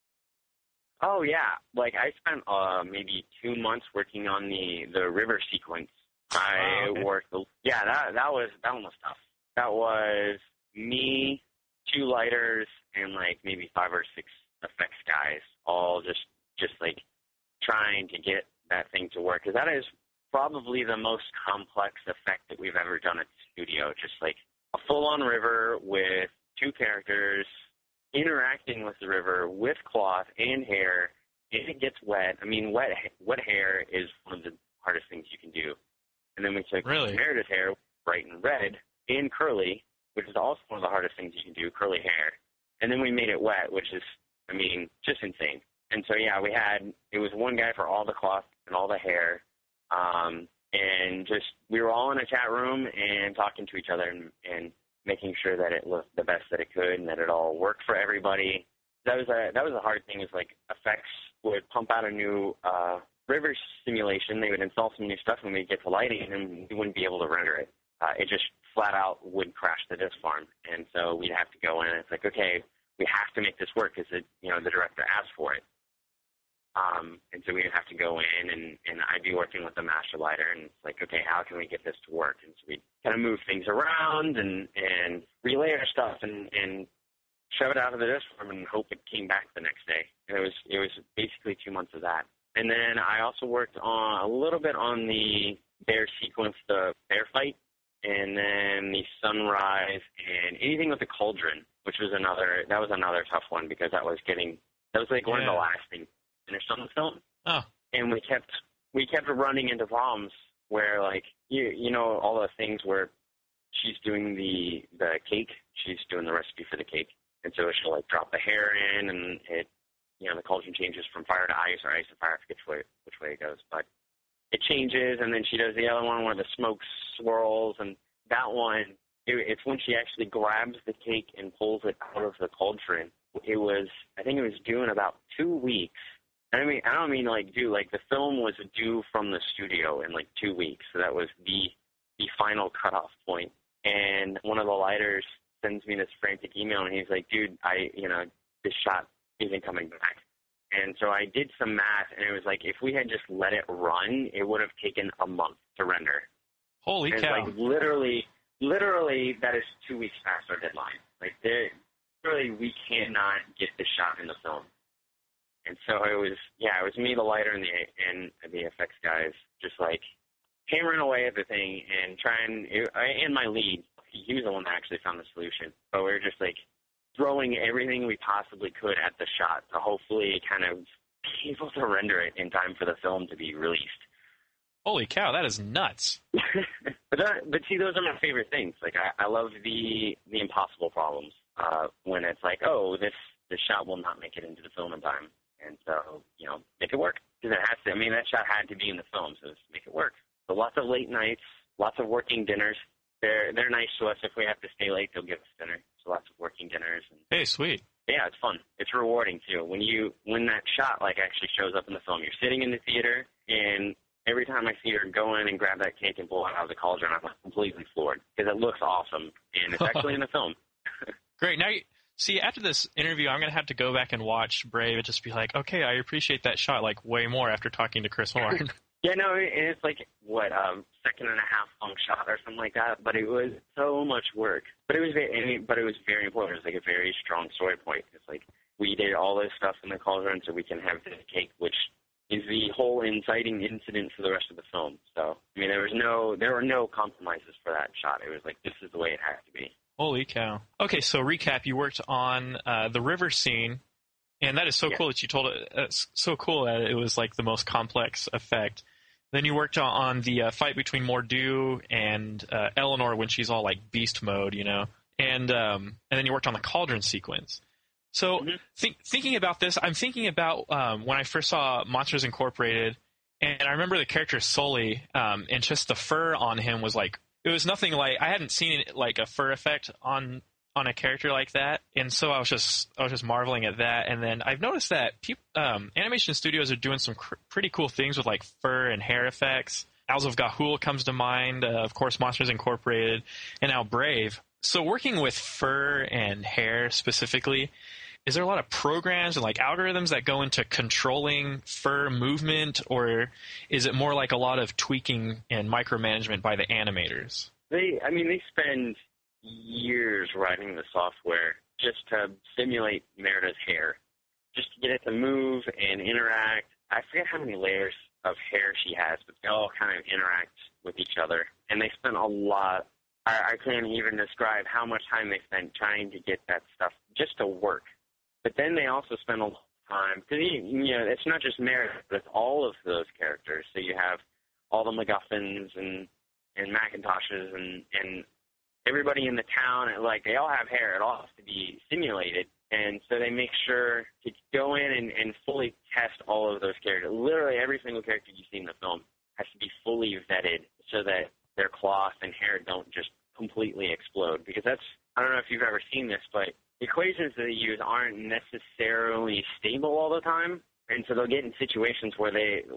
Oh yeah, like I spent maybe 2 months working on the river sequence. Worked. Yeah, that one was tough. That was me, 2 lighters, and like maybe 5 or 6 effects guys, all just like trying to get that thing to work, because that is probably the most complex effect that we've ever done at the studio. Just like a full-on river with 2 characters interacting with the river with cloth and hair. If it gets wet, I mean, wet hair is one of the hardest things you can do. And then we took Merida's hair, bright and red, and curly, which is also one of the hardest things you can do, curly hair. And then we made it wet, which is, I mean, just insane. And so, yeah, it was one guy for all the cloth and all the hair. And we were all in a chat room and talking to each other and making sure that it looked the best that it could and that it all worked for everybody. That was a hard thing, is like effects would pump out a new river simulation. They would install some new stuff and we'd get to lighting and we wouldn't be able to render it. It just flat out would crash the disc farm. And so we'd have to go in and it's like, okay, we have to make this work because the director asked for it. And so we'd have to go in and I'd be working with the master lighter and it's like, okay, how can we get this to work? And so we'd kind of move things around and relayer stuff and shove it out of the disc farm and hope it came back the next day. And it was basically 2 months of that. And then I also worked on a little bit on the bear sequence, the bear fight, and then the sunrise and anything with the cauldron, which was another tough one because that was like one of the last things finished on the film. Oh. And we kept running into problems where like all the things where she's doing the cake, she's doing the recipe for the cake. And so she'll like drop the hair in and it the cauldron changes from fire to ice or ice to fire, I forget which way it goes. But it changes and then she does the other one where the smoke swirls, and that one it's when she actually grabs the cake and pulls it out of the cauldron. I think it was due in about 2 weeks. I don't mean like due, like the film was due from the studio in like 2 weeks. So that was the final cutoff point. And one of the lighters sends me this frantic email and he's like, dude, this shot isn't coming back. And so I did some math and it was like, if we had just let it run, it would have taken a month to render. Holy cow. Like literally that is 2 weeks past our deadline. Like literally we cannot get this shot in the film. And so it was me, the lighter, and the effects guys, just like hammering away at the thing and and my lead, he was the one that actually found the solution. But we were just like throwing everything we possibly could at the shot to hopefully kind of be able to render it in time for the film to be released. Holy cow, that is nuts. But see, those are my favorite things. Like I love the impossible problems when it's like, oh, this shot will not make it into the film in time. And so, make it work. Because it has to. I mean, that shot had to be in the film, so just make it work. So lots of late nights, lots of working dinners. They're nice to us. If we have to stay late, they'll give us dinner. lots of working dinners. And, hey, sweet. yeah, it's fun. It's rewarding too. When that shot like actually shows up in the film, you're sitting in the theater, and every time I see her go in and grab that cake and pull it out of the cauldron, I'm completely floored because it looks awesome, and it's actually in the film. Great. Now, see, after this interview, I'm going to have to go back and watch Brave and just be like, okay, I appreciate that shot like way more after talking to Chris Horn. Yeah, no, it's like, second and a half long shot or something like that, but it was so much work. But it was very important. It was like a very strong story point. It's like, we did all this stuff in the cauldron so we can have this cake, which is the whole inciting incident for the rest of the film. So, I mean, there were no compromises for that shot. It was like, this is the way it has to be. Holy cow. Okay, so recap, you worked on the river scene, and that is so cool that you told it. It's so cool that it was like the most complex effect. Then you worked on the fight between Mor'du and Eleanor when she's all like beast mode, you know, and then you worked on the cauldron sequence. So thinking about this, I'm thinking about when I first saw Monsters Incorporated, and I remember the character Sully, and just the fur on him was like, it was nothing like, I hadn't seen like a fur effect on a character like that, and so I was just marveling at that. And then I've noticed that animation studios are doing some pretty cool things with like fur and hair effects. Owls of Ga'Hoole comes to mind, of course, Monsters Incorporated, and now Brave. So working with fur and hair specifically, is there a lot of programs and like algorithms that go into controlling fur movement, or is it more like a lot of tweaking and micromanagement by the animators? They spend years writing the software just to simulate Merida's hair, just to get it to move and interact. I forget how many layers of hair she has, but they all kind of interact with each other. And they spend a lot. I can't even describe how much time they spend trying to get that stuff just to work. But then they also spend a lot of time, because it's not just Merida, but it's all of those characters. So you have all the MacGuffins and Macintoshes and everybody in the town, like, they all have hair. It all has to be simulated. And so they make sure to go in and fully test all of those characters. Literally every single character you see in the film has to be fully vetted so that their cloth and hair don't just completely explode. Because I don't know if you've ever seen this, but equations that they use aren't necessarily stable all the time. And so they'll get in situations where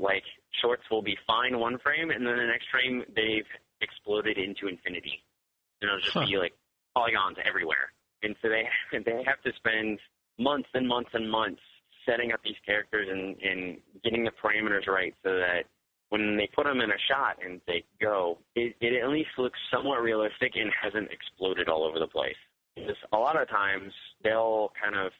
shorts will be fine one frame, and then the next frame they've exploded into infinity. And it'll just be like polygons everywhere. And so they have to spend months and months and months setting up these characters and getting the parameters right so that when they put them in a shot and they go, it at least looks somewhat realistic and hasn't exploded all over the place. Because a lot of times they'll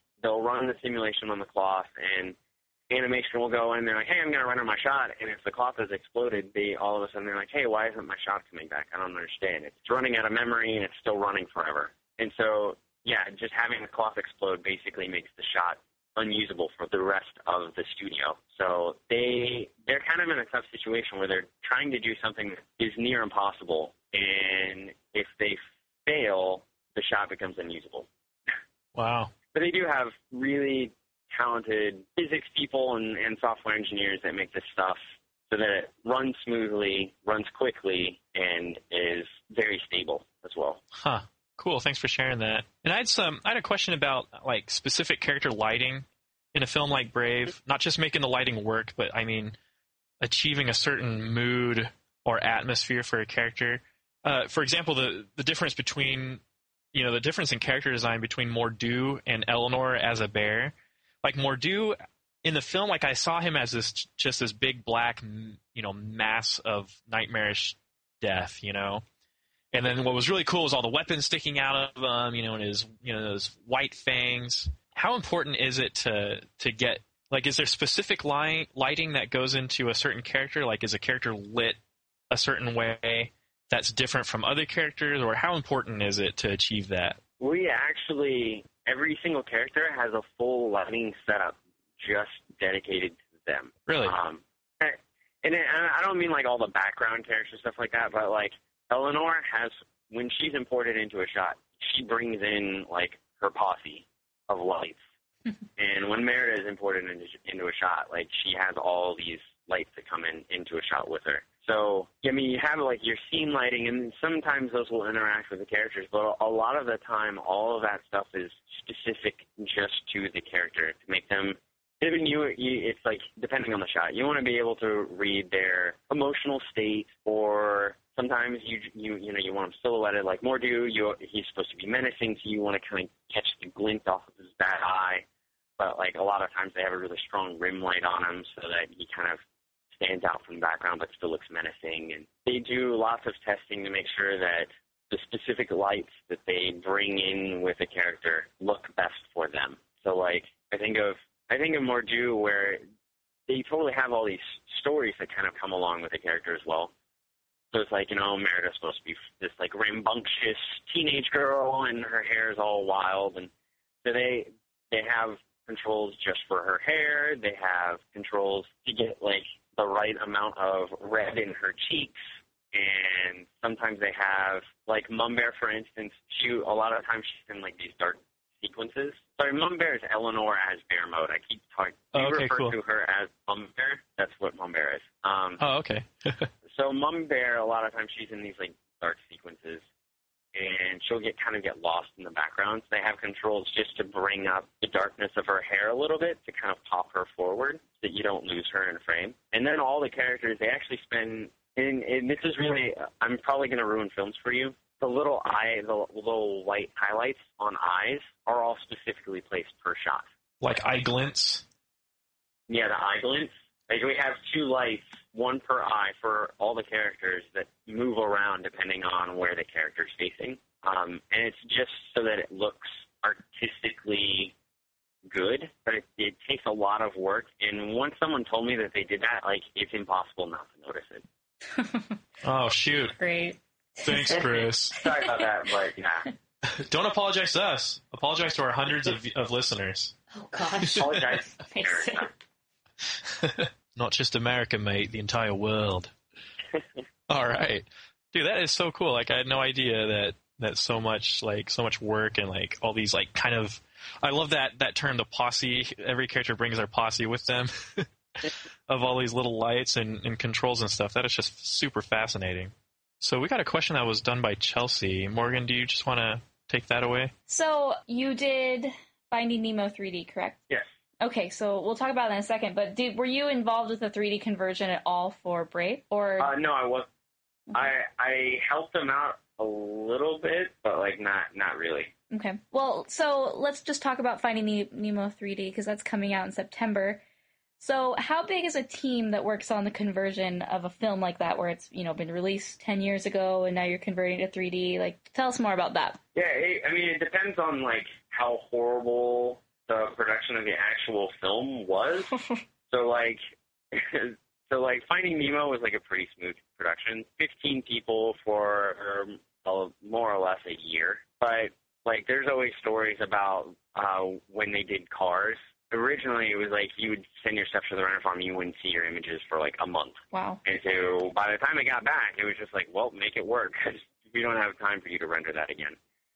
run the simulation on the cloth, and animation will go in. They're like, hey, I'm going to render my shot. And if the cloth has exploded, all of a sudden they're like, hey, why isn't my shot coming back? I don't understand. It's running out of memory, and it's still running forever. And so, yeah, just having the cloth explode basically makes the shot unusable for the rest of the studio. So they're kind of in a tough situation where they're trying to do something that is near impossible, and if they fail, the shot becomes unusable. Wow. But they do have really talented physics people and software engineers that make this stuff so that it runs smoothly, runs quickly, and is very stable as well. Huh. Cool. Thanks for sharing that. And I had a question about like specific character lighting in a film like Brave. Not just making the lighting work, but I mean achieving a certain mood or atmosphere for a character. For example, the difference between the difference in character design between Mor'du and Eleanor as a bear. Like Mor'du in the film, like I saw him as this big black mass of nightmarish death, And then what was really cool was all the weapons sticking out of him, and his those white fangs. How important is it to get, like, is there specific lighting that goes into a certain character? Like, is a character lit a certain way that's different from other characters, or how important is it to achieve that? Every single character has a full lighting setup just dedicated to them. Really? And I don't mean like all the background characters, stuff like that, but like Eleanor has, when she's imported into a shot, she brings in like her posse of lights. And when Merida is imported into a shot, like she has all these lights that come into a shot with her. So, I mean, you have like your scene lighting, and sometimes those will interact with the characters, but a lot of the time, all of that stuff is specific just to the character to make them. Even it's like depending on the shot, you want to be able to read their emotional state, or sometimes you want them silhouetted like Mor'du. He's supposed to be menacing, so you want to kind of catch the glint off of his bad eye. But like a lot of times, they have a really strong rim light on him, so that he kind of stands out from the background, but still looks menacing. And they do lots of testing to make sure that the specific lights that they bring in with a character look best for them. So like I think of Mor'du, where they totally have all these stories that kind of come along with the character as well. So it's like, Merida's supposed to be this like rambunctious teenage girl, and her hair is all wild, and so they have controls just for her hair. They have controls to get like the right amount of red in her cheeks, and sometimes they have like Mumbear, for instance. A lot of times she's in like these dark sequences. Sorry, Mumbear is Eleanor as bear mode. I keep talking. Refer to her as Mumbear. That's what Mumbear is. Okay. So Mumbear, a lot of times she's in these like dark sequences, and she'll get lost in the background. So they have controls just to bring up the darkness of her hair a little bit to kind of pop her forward so that you don't lose her in frame. And then all the characters, they actually spend, and this is really, I'm probably going to ruin films for you. The little white highlights on eyes are all specifically placed per shot. Like eye glints? Yeah, the eye glints. Like we have 2 lights, one per eye for all the characters that move around depending on where the character's facing. And it's just so that it looks artistically good, but it takes a lot of work. And once someone told me that they did that, like, it's impossible not to notice it. Oh, shoot. Great. Thanks, Chris. Sorry about that, but yeah. Don't apologize to us. Apologize to our hundreds of listeners. Oh, gosh. Apologize. Not just America, mate. The entire world. All right. Dude, that is so cool. Like, I had no idea that so much work and, like, all these, like, kind of... I love that term, the posse. Every character brings their posse with them. Of all these little lights and controls and stuff. That is just super fascinating. So we got a question that was done by Chelsea. Morgan, do you just want to take that away? So you did Finding Nemo 3D, correct? Yes. Okay, so we'll talk about that in a second. But were you involved with the 3D conversion at all for Brave? Or no, I wasn't. I helped them out a little bit, but like not really. Okay. Well, so let's just talk about Finding Nemo 3D because that's coming out in September. So how big is a team that works on the conversion of a film like that, where it's, been released 10 years ago and now you're converting to 3D? Like, tell us more about that. Yeah, I mean, it depends on, like, how horrible the production of the actual film was. So Finding Nemo was, like, a pretty smooth production. 15 people for more or less a year. But, like, there's always stories about when they did Cars. Originally, it was like you would send your stuff to the render farm and you wouldn't see your images for like a month. Wow. And so by the time it got back, it was just like, well, make it work because we don't have time for you to render that again.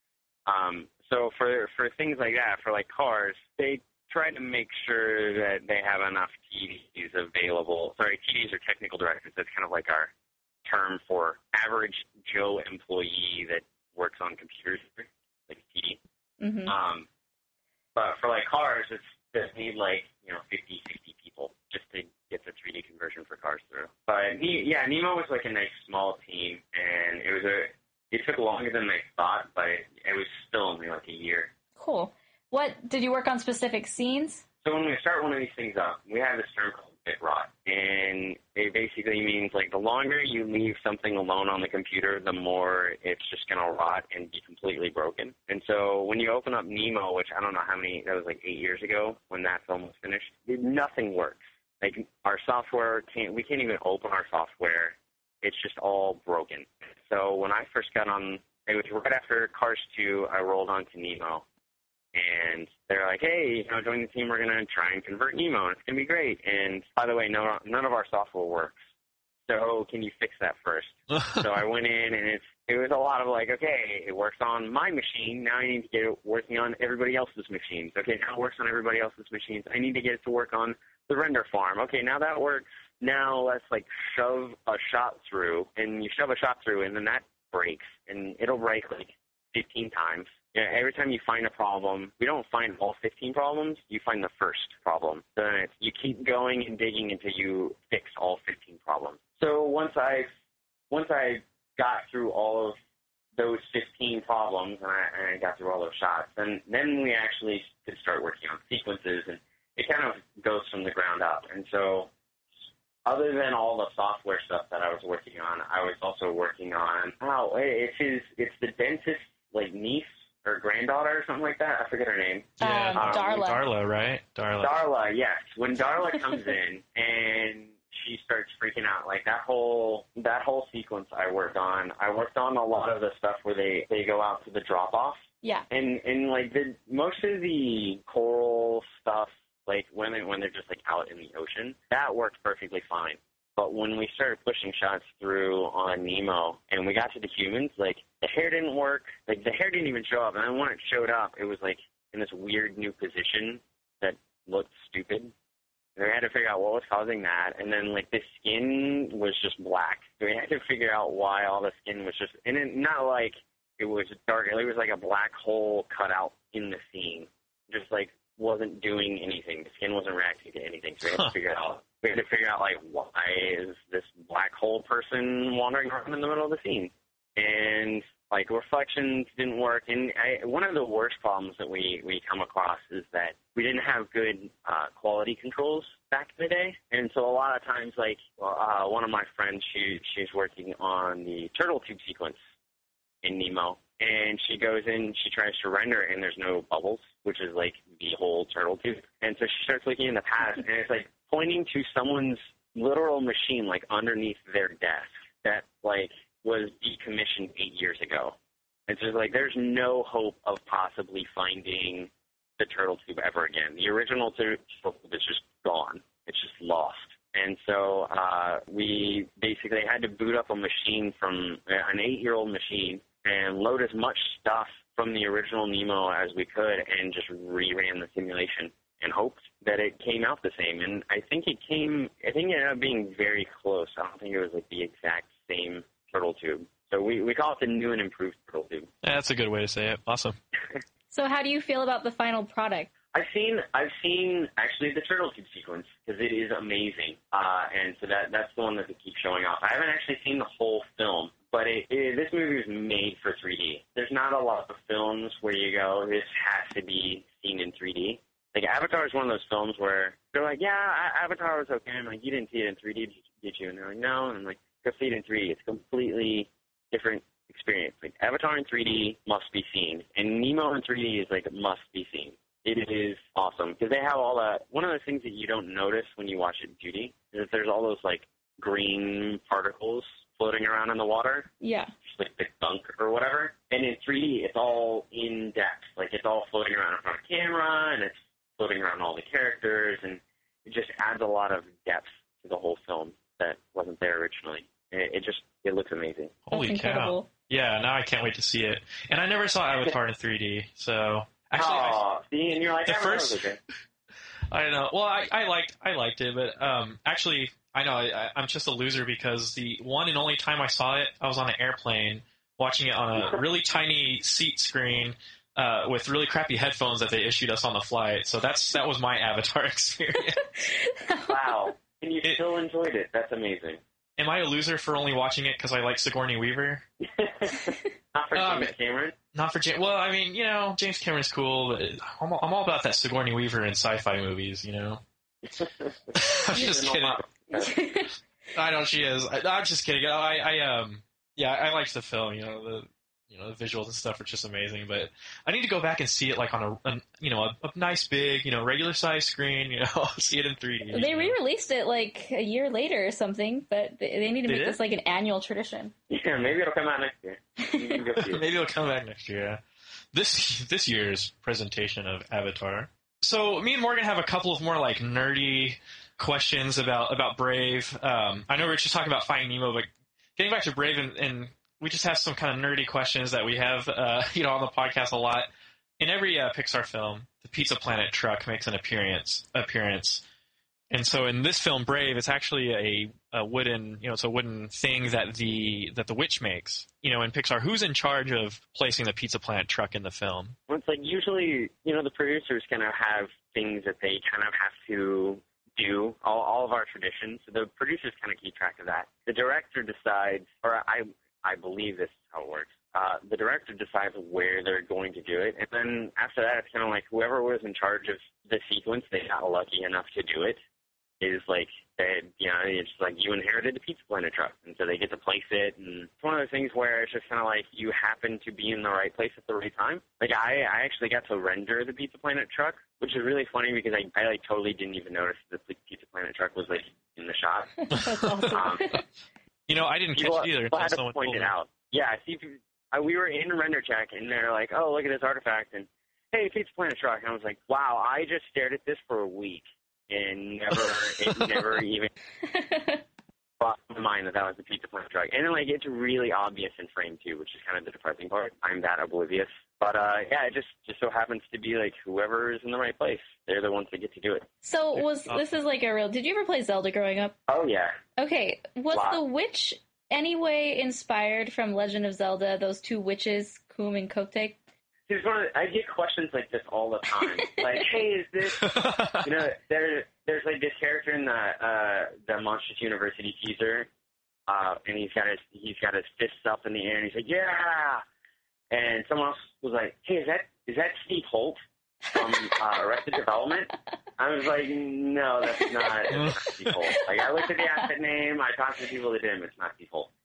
So for things like that, for like Cars, they try to make sure that they have enough TDs available. Sorry, TDs are technical directors. That's kind of like our term for average Joe employee that works on computers, like TD. Mm-hmm. But for like Cars, it's just need like 50, 60 people just to get the 3D conversion for Cars through. But Nemo was like a nice small team, and it took longer than I thought, but it was still only like a year. Cool. What did you work on specific scenes? So when we start one of these things up, we have this term called bit rot, and it basically means like the longer you leave something alone on the computer, the more it's just going to rot and be completely broken. And so when you open up Nemo, which I don't know how many, that was like 8 years ago when that film was finished, nothing works. Like our software we can't even open our software. It's just all broken. So when I first got on, it was right after Cars 2, I rolled onto Nemo. And they're like, hey, join the team. We're going to try and convert Nemo. It's going to be great. And by the way, none of our software works. So can you fix that first? So I went in, and it was a lot of like, okay, it works on my machine. Now I need to get it working on everybody else's machines. Okay, now it works on everybody else's machines. I need to get it to work on the render farm. Okay, now that works. now let's like shove a shot through, and you shove a shot through, and then that breaks, and it'll break like 15 times. Yeah, every time you find a problem, we don't find all 15 problems, you find the first problem. So then you keep going and digging until you fix all 15 problems. So once I got through all of those 15 problems, and I got through all those shots, then we actually could start working on sequences, and it kind of goes from the ground up. And so other than all the software stuff that I was working on, I was also working on, it's the dentist's like niece or granddaughter or something like that. I forget her name. Darla. Darla, right? Darla, yes. When Darla comes in and she starts freaking out, like that whole sequence I worked on a lot of the stuff where they go out to the drop off. Yeah. And like most of the choral stuff, like when they're just like out in the ocean, that worked perfectly fine. But when we started pushing shots through on Nemo and we got to the humans, like the hair didn't work. Like the hair didn't even show up. And then when it showed up, it was like in this weird new position that looked stupid. And we had to figure out what was causing that. And then like the skin was just black. So we had to figure out why all the skin was just, and it, not like it was dark. It was like a black hole cut out in the scene. Just like wasn't doing anything. The skin wasn't reacting to anything. So we had to figure it out. We had to figure out, like, why is this black hole person wandering around in the middle of the scene? And, like, reflections didn't work. And one of the worst problems that we come across is that we didn't have good quality controls back in the day. And so a lot of times, like, one of my friends, she's working on the turtle tube sequence in Nemo. And she goes in, she tries to render, and there's no bubbles, which is, like, the whole turtle tube. And so she starts looking in the past, and it's, like, pointing to someone's literal machine, like, underneath their desk that, like, was decommissioned 8 years ago. And so, like, there's no hope of possibly finding the turtle tube ever again. The original turtle tube is just gone. It's just lost. And so we basically had to boot up a machine from an 8-year-old machine and load as much stuff from the original Nemo as we could and just reran the simulation and hoped that it came out the same. And I think it ended up being very close. I don't think it was like the exact same turtle tube. So we call it the new and improved turtle tube. Yeah, that's a good way to say it. Awesome. So how do you feel about the final product? I've seen actually the turtle tube sequence because it is amazing, and so that's the one that they keep showing off. I haven't actually seen the whole film, but this movie was made for 3D. There's not a lot of films where you go, this has to be seen in 3D. Like Avatar is one of those films where they're like, yeah, Avatar was okay. I'm like, you didn't see it in 3D, did you? And they're like, no. And I'm like, go see it in 3D. It's a completely different experience. Like Avatar in 3D must be seen, and Nemo in 3D is like must be seen. It is awesome because they have all that. One of the things that you don't notice when you watch it in 2D is that there's all those like green particles floating around in the water. Yeah. Just like the gunk or whatever. And in 3D, it's all in depth. Like it's all floating around in front of camera and it's floating around all the characters, and it just adds a lot of depth to the whole film that wasn't there originally. It looks amazing. Holy cow. Yeah, now I can't wait to see it. And I never saw Avatar in 3D, so actually see, and you're like, the first okay. I don't know. Well, I liked it, but actually I know I'm just a loser because the one and only time I saw it, I was on an airplane watching it on a really tiny seat screen with really crappy headphones that they issued us on the flight. So that was my Avatar experience. Wow. And you still enjoyed it. That's amazing. Am I a loser for only watching it because I like Sigourney Weaver? Not for James Cameron? Not for James. Well, I mean, you know, James Cameron's cool, but I'm all about that Sigourney Weaver in sci-fi movies, you know? I'm just kidding. I know she is. I'm just kidding. I liked the film, you know, the visuals and stuff are just amazing, but I need to go back and see it like on a nice big, regular size screen, see it in 3D. They re-released it like a year later or something, but they need to make this like an annual tradition. Yeah, maybe it'll come out next year. Maybe it'll come back next year. Yeah. This year's presentation of Avatar. So me and Morgan have a couple of more like nerdy questions about Brave. I know we were just talking about Finding Nemo, but getting back to Brave and we just have some kind of nerdy questions that we have, on the podcast a lot. In every Pixar film, the Pizza Planet truck makes an appearance, And so in this film, Brave, it's actually a wooden, it's a wooden thing that the witch makes. In Pixar, who's in charge of placing the Pizza Planet truck in the film? Well, it's like usually, the producers kind of have things that they kind of have to do, all of our traditions. So the producers kind of keep track of that. The director decides, or I believe this is how it works. The director decides where they're going to do it. And then after that, it's kind of like whoever was in charge of the sequence, they got lucky enough to do it. Is like, it's like you inherited the Pizza Planet truck, and so they get to place it. And it's one of those things where it's just kind of like you happen to be in the right place at the right time. Like I actually got to render the Pizza Planet truck, which is really funny because I like totally didn't even notice that the Pizza Planet truck was like in the shot. That's awesome. I didn't catch it either. People had to point it out. Yeah, see, we were in render check, and they're like, "Oh, look at this artifact," and hey, Pizza Planet truck. And I was like, "Wow, I just stared at this for a week." And it never even crossed my mind that was the Pizza Planet truck. And then, like, it's really obvious in frame, too, which is kind of the depressing part. I'm that oblivious. But, it just so happens to be, like, whoever is in the right place. They're the ones that get to do it. So this is like did you ever play Zelda growing up? Oh, yeah. Okay. Was the witch anyway inspired from Legend of Zelda, those two witches, Coom and Kotek? I get questions like this all the time. Like, hey, is this, there's like this character in the Monsters University teaser, and he's got his fists up in the air, and he's like, yeah. And someone else was like, hey, is that Steve Holt from Arrested Development? I was like, no, that's not Steve Holt. Like, I looked at the asset name, I talked to people that did him, it's not Steve Holt.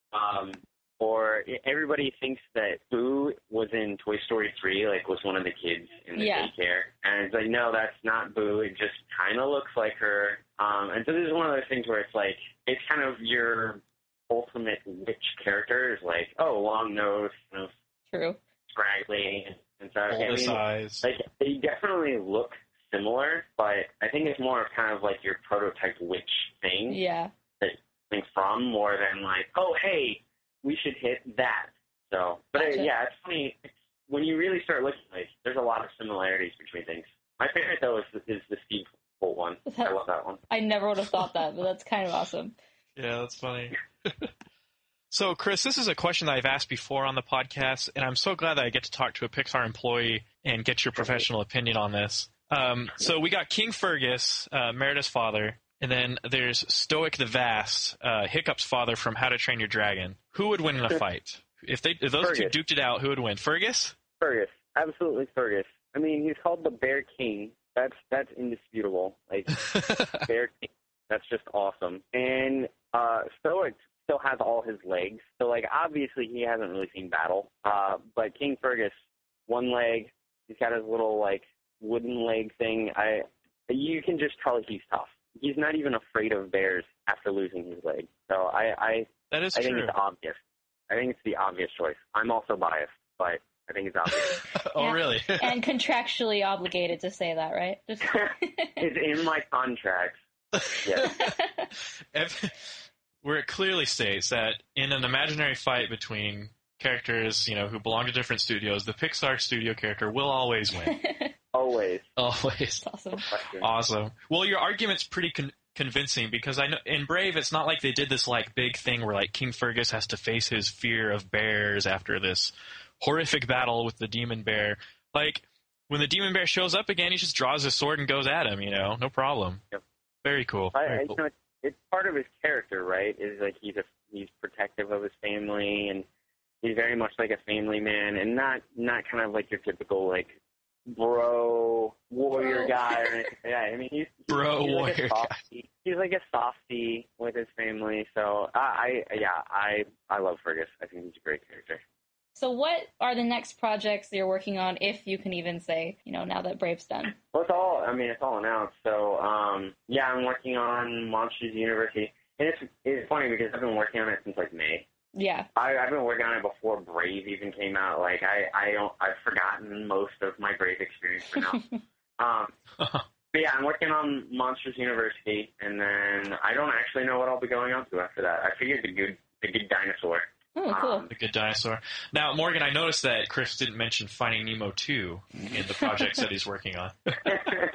Or everybody thinks that Boo was in Toy Story 3, like was one of the kids in the daycare. And it's like, no, that's not Boo. It just kind of looks like her. And so this is one of those things where it's like, it's kind of your ultimate witch character is like, oh, long nose, true, scraggly, and so size. Like they definitely look similar, but I think it's more of kind of like your prototype witch thing. Yeah. That thing from more than like, oh, hey, we should hit that. So, but gotcha. It's funny when you really start looking. Like, there's a lot of similarities between things. My favorite though is the Steve Holt one. I love that one. I never would have thought that, but that's kind of awesome. Yeah, that's funny. So, Chris, this is a question that I've asked before on the podcast, and I'm so glad that I get to talk to a Pixar employee and get your professional opinion on this. So we got King Fergus, Merida's father. And then there's Stoic the Vast, Hiccup's father from How to Train Your Dragon. Who would win in a fight? If those Fergus. two duked it out, who would win? Fergus? Fergus. Absolutely Fergus. I mean, he's called the Bear King. That's indisputable. Like, Bear King. That's just awesome. And Stoic still has all his legs. So, like, obviously he hasn't really seen battle. But King Fergus, one leg, he's got his little, like, wooden leg thing. You can just tell he's tough. He's not even afraid of bears after losing his leg. So I think it's obvious. I think it's the obvious choice. I'm also biased, but I think it's obvious. Oh, really? And contractually obligated to say that, right? It's in my contract. Yes. Where it clearly states that in an imaginary fight between characters, who belong to different studios, the Pixar studio character will always win. Always. That's awesome. Awesome. Well, your argument's pretty convincing because I know in Brave, it's not like they did this like big thing where like King Fergus has to face his fear of bears after this horrific battle with the demon bear. Like when the demon bear shows up again, he just draws his sword and goes at him. No problem. Yep. Very cool. Very cool. It's part of his character, right? Is like he's protective of his family and he's very much like a family man and not kind of like your typical like bro warrior guy or anything. Yeah, I mean he's warrior like guy. He's like a softie with his family. So I love Fergus. I think he's a great character. So what are the next projects that you're working on, if you can even say, now that Brave's done? Well, it's all announced. So I'm working on Monsters University, and it's funny because I've been working on it since like May. Yeah. I've been working on it before Brave even came out. Like I've forgotten most of my Brave experience for now. But yeah, I'm working on Monsters University, and then I don't actually know what I'll be going on to after that. I figured the good dinosaur. Oh, cool. The Good Dinosaur. Now, Morgan, I noticed that Chris didn't mention Finding Nemo 2 in the projects that he's working on.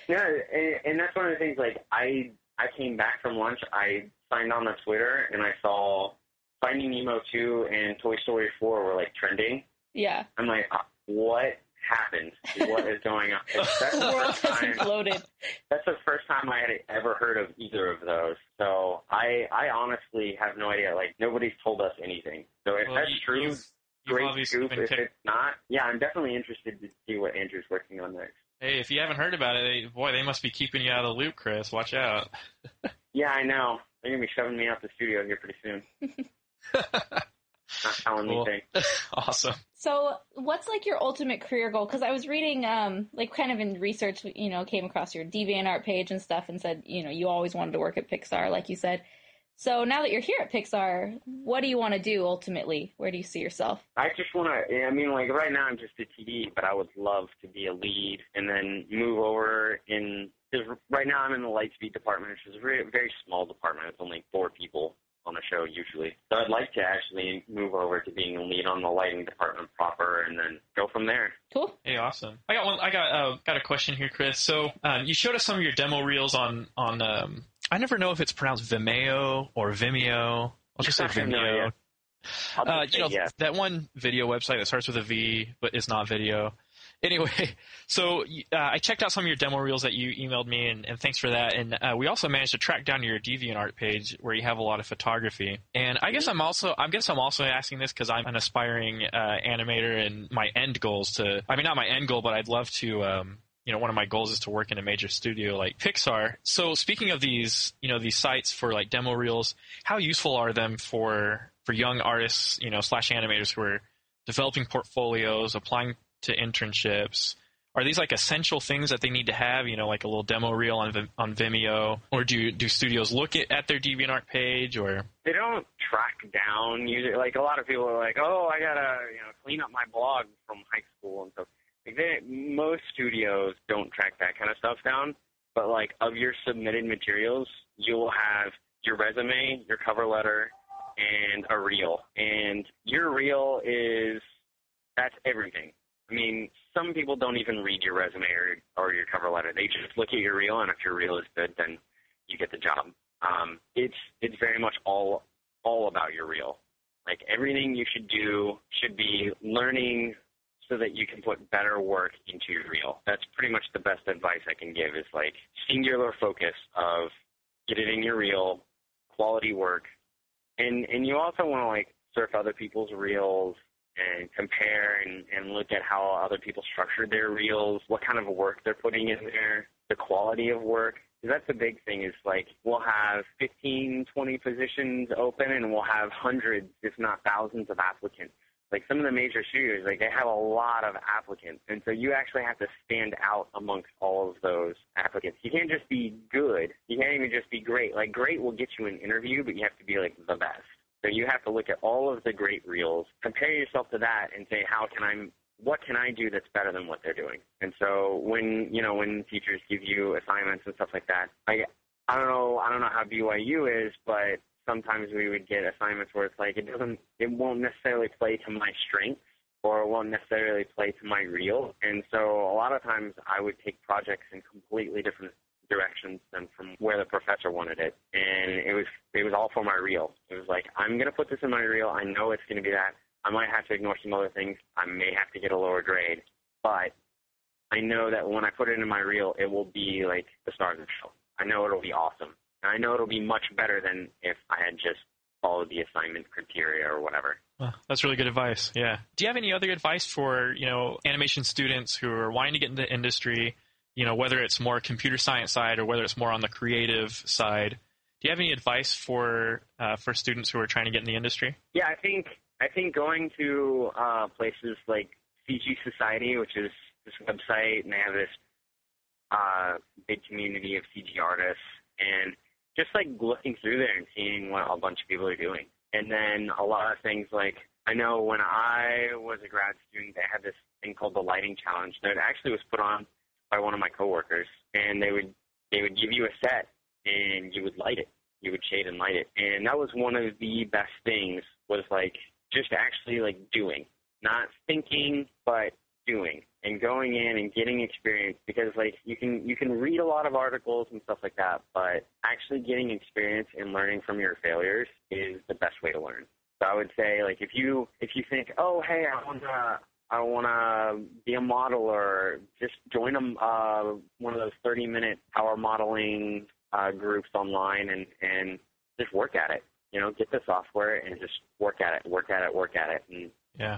Yeah, and that's one of the things, like, I came back from lunch, I signed on to Twitter, and I saw Finding Nemo 2 and Toy Story 4 were, like, trending. Yeah. I'm like, what happened? What is going on? That's the world has imploded. That's the first time I had ever heard of either of those. So I honestly have no idea. Like, nobody's told us anything. So if that's true, great scoop. If it's not, yeah, I'm definitely interested to see what Andrew's working on next. Hey, if you haven't heard about it, they must be keeping you out of the loop, Chris. Watch out. Yeah, I know. They're going to be shoving me out the studio here pretty soon. Not telling me things. Awesome. So what's like your ultimate career goal? Because I was reading, like kind of in research, came across your DeviantArt page and stuff and said, you always wanted to work at Pixar, like you said. So now that you're here at Pixar, what do you want to do ultimately? Where do you see yourself? I just want to, like right now I'm just a TD, but I would love to be a lead and then move over because right now I'm in the Lightspeed department, which is a very, very small department. It's only 4 people on the show usually. So I'd like to actually move over to being a lead on the lighting department proper and then go from there. Cool. Hey, awesome. I got a question here, Chris. So you showed us some of your demo reels on I never know if it's pronounced Vimeo or Vimeo. I'll just say Vimeo. That one video website that starts with a V but is not video. Anyway, so I checked out some of your demo reels that you emailed me, and thanks for that. And we also managed to track down your DeviantArt page where you have a lot of photography. And I guess I'm also asking this because I'm an aspiring animator, and my end goals not my end goal, but I'd love to. One of my goals is to work in a major studio like Pixar. So speaking of these sites for like demo reels, how useful are them for young artists, / animators who are developing portfolios, applying to internships? Are these like essential things that they need to have, like a little demo reel on Vimeo, or do studios look at their DeviantArt page, or they don't track down usually? Like a lot of people are like, oh, I gotta clean up my blog from high school and stuff. Like most studios don't track that kind of stuff down, but like of your submitted materials, you'll have your resume, your cover letter, and a reel. And your reel that's everything. I mean, some people don't even read your resume or your cover letter. They just look at your reel, and if your reel is good, then you get the job. It's very much all about your reel. Like everything you should do should be learning so that you can put better work into your reel. That's pretty much the best advice I can give is like singular focus of get it in your reel, quality work. And you also want to like surf other people's reels and compare and look at how other people structured their reels, what kind of work they're putting in there, the quality of work. Because that's the big thing is like we'll have 15, 20 positions open and we'll have hundreds, if not thousands of applicants. Like some of the major studios, like they have a lot of applicants. And so you actually have to stand out amongst all of those applicants. You can't just be good. You can't even just be great. Like great will get you an interview, but you have to be like the best. So you have to look at all of the great reels, compare yourself to that, and say, what can I do that's better than what they're doing? And so when teachers give you assignments and stuff like that, I don't know how BYU is, but sometimes we would get assignments where it's like it won't necessarily play to my strengths or it won't necessarily play to my reel. And so a lot of times I would take projects in completely different directions than from where the professor wanted it. And it was all for my reel. It was like, I'm going to put this in my reel. I know it's going to be that. I might have to ignore some other things. I may have to get a lower grade. But I know that when I put it in my reel, it will be like the star of the show. I know it'll be awesome. And I know it'll be much better than if I had just followed the assignment criteria or whatever. Well, that's really good advice, yeah. Do you have any other advice for, animation students who are wanting to get into the industry, whether it's more computer science side or whether it's more on the creative side? Do you have any advice for students who are trying to get in the industry? Yeah, I think going to places like CG Society, which is this website, and they have this big community of CG artists, and just like looking through there and seeing what a bunch of people are doing. And then a lot of things like, I know when I was a grad student, they had this thing called the Lighting Challenge that actually was put on by one of my coworkers, and they would give you a set and you would light it. You would shade and light it. And that was one of the best things, was like just actually like doing, not thinking, but doing and going in and getting experience, because like you can read a lot of articles and stuff like that, but actually getting experience and learning from your failures is the best way to learn. So I would say, like, if you think, oh, hey, I wanna be a model, or just join one of those 30-minute power modeling groups online and just work at it. You know, get the software and just work at it, and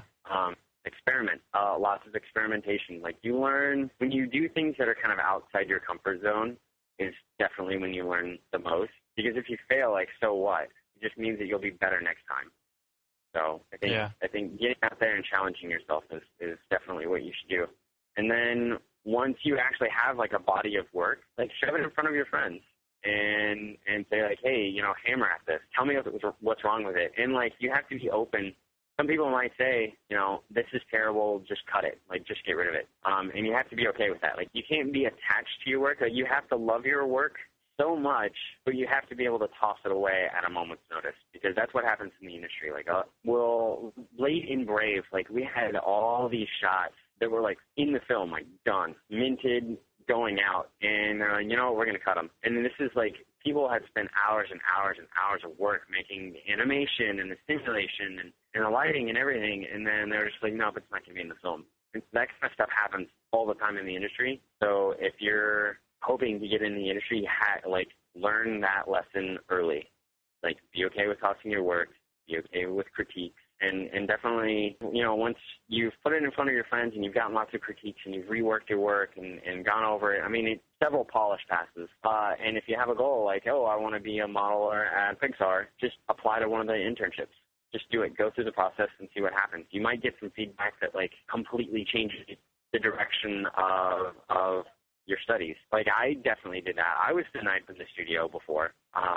experiment. Lots of experimentation. Like, you learn when you do things that are kind of outside your comfort zone is definitely when you learn the most. Because if you fail, like, so what? It just means that you'll be better next time. So I think getting out there and challenging yourself is definitely what you should do. And then once you actually have like a body of work, like, shove it in front of your friends and say, like, hey, you know, hammer at this. Tell me what's wrong with it. And like, you have to be open. Some people might say, you know, this is terrible, just cut it, like, just get rid of it. And you have to be okay with that. Like, you can't be attached to your work. Like, you have to love your work so much, but you have to be able to toss it away at a moment's notice, because that's what happens in the industry. Like, late in Brave, like, we had all these shots that were, like, in the film, like, done, minted, going out, and they're like, you know what, we're going to cut them. And this is, like, people had spent hours and hours and hours of work making the animation and the simulation and the lighting and everything, and then they're just like, no, but it's not going to be in the film. And that kind of stuff happens all the time in the industry. So if you're hoping to get in the industry, learn that lesson early. Like, be okay with tossing your work, be okay with critiques, and definitely, you know, once you've put it in front of your friends and you've gotten lots of critiques and you've reworked your work and gone over it, I mean, it's several polish passes. And if you have a goal like, oh, I want to be a modeler at Pixar, just apply to one of the internships. Just do it. Go through the process and see what happens. You might get some feedback that, like, completely changes the direction of your studies. Like, I definitely did that. I was denied from the studio before.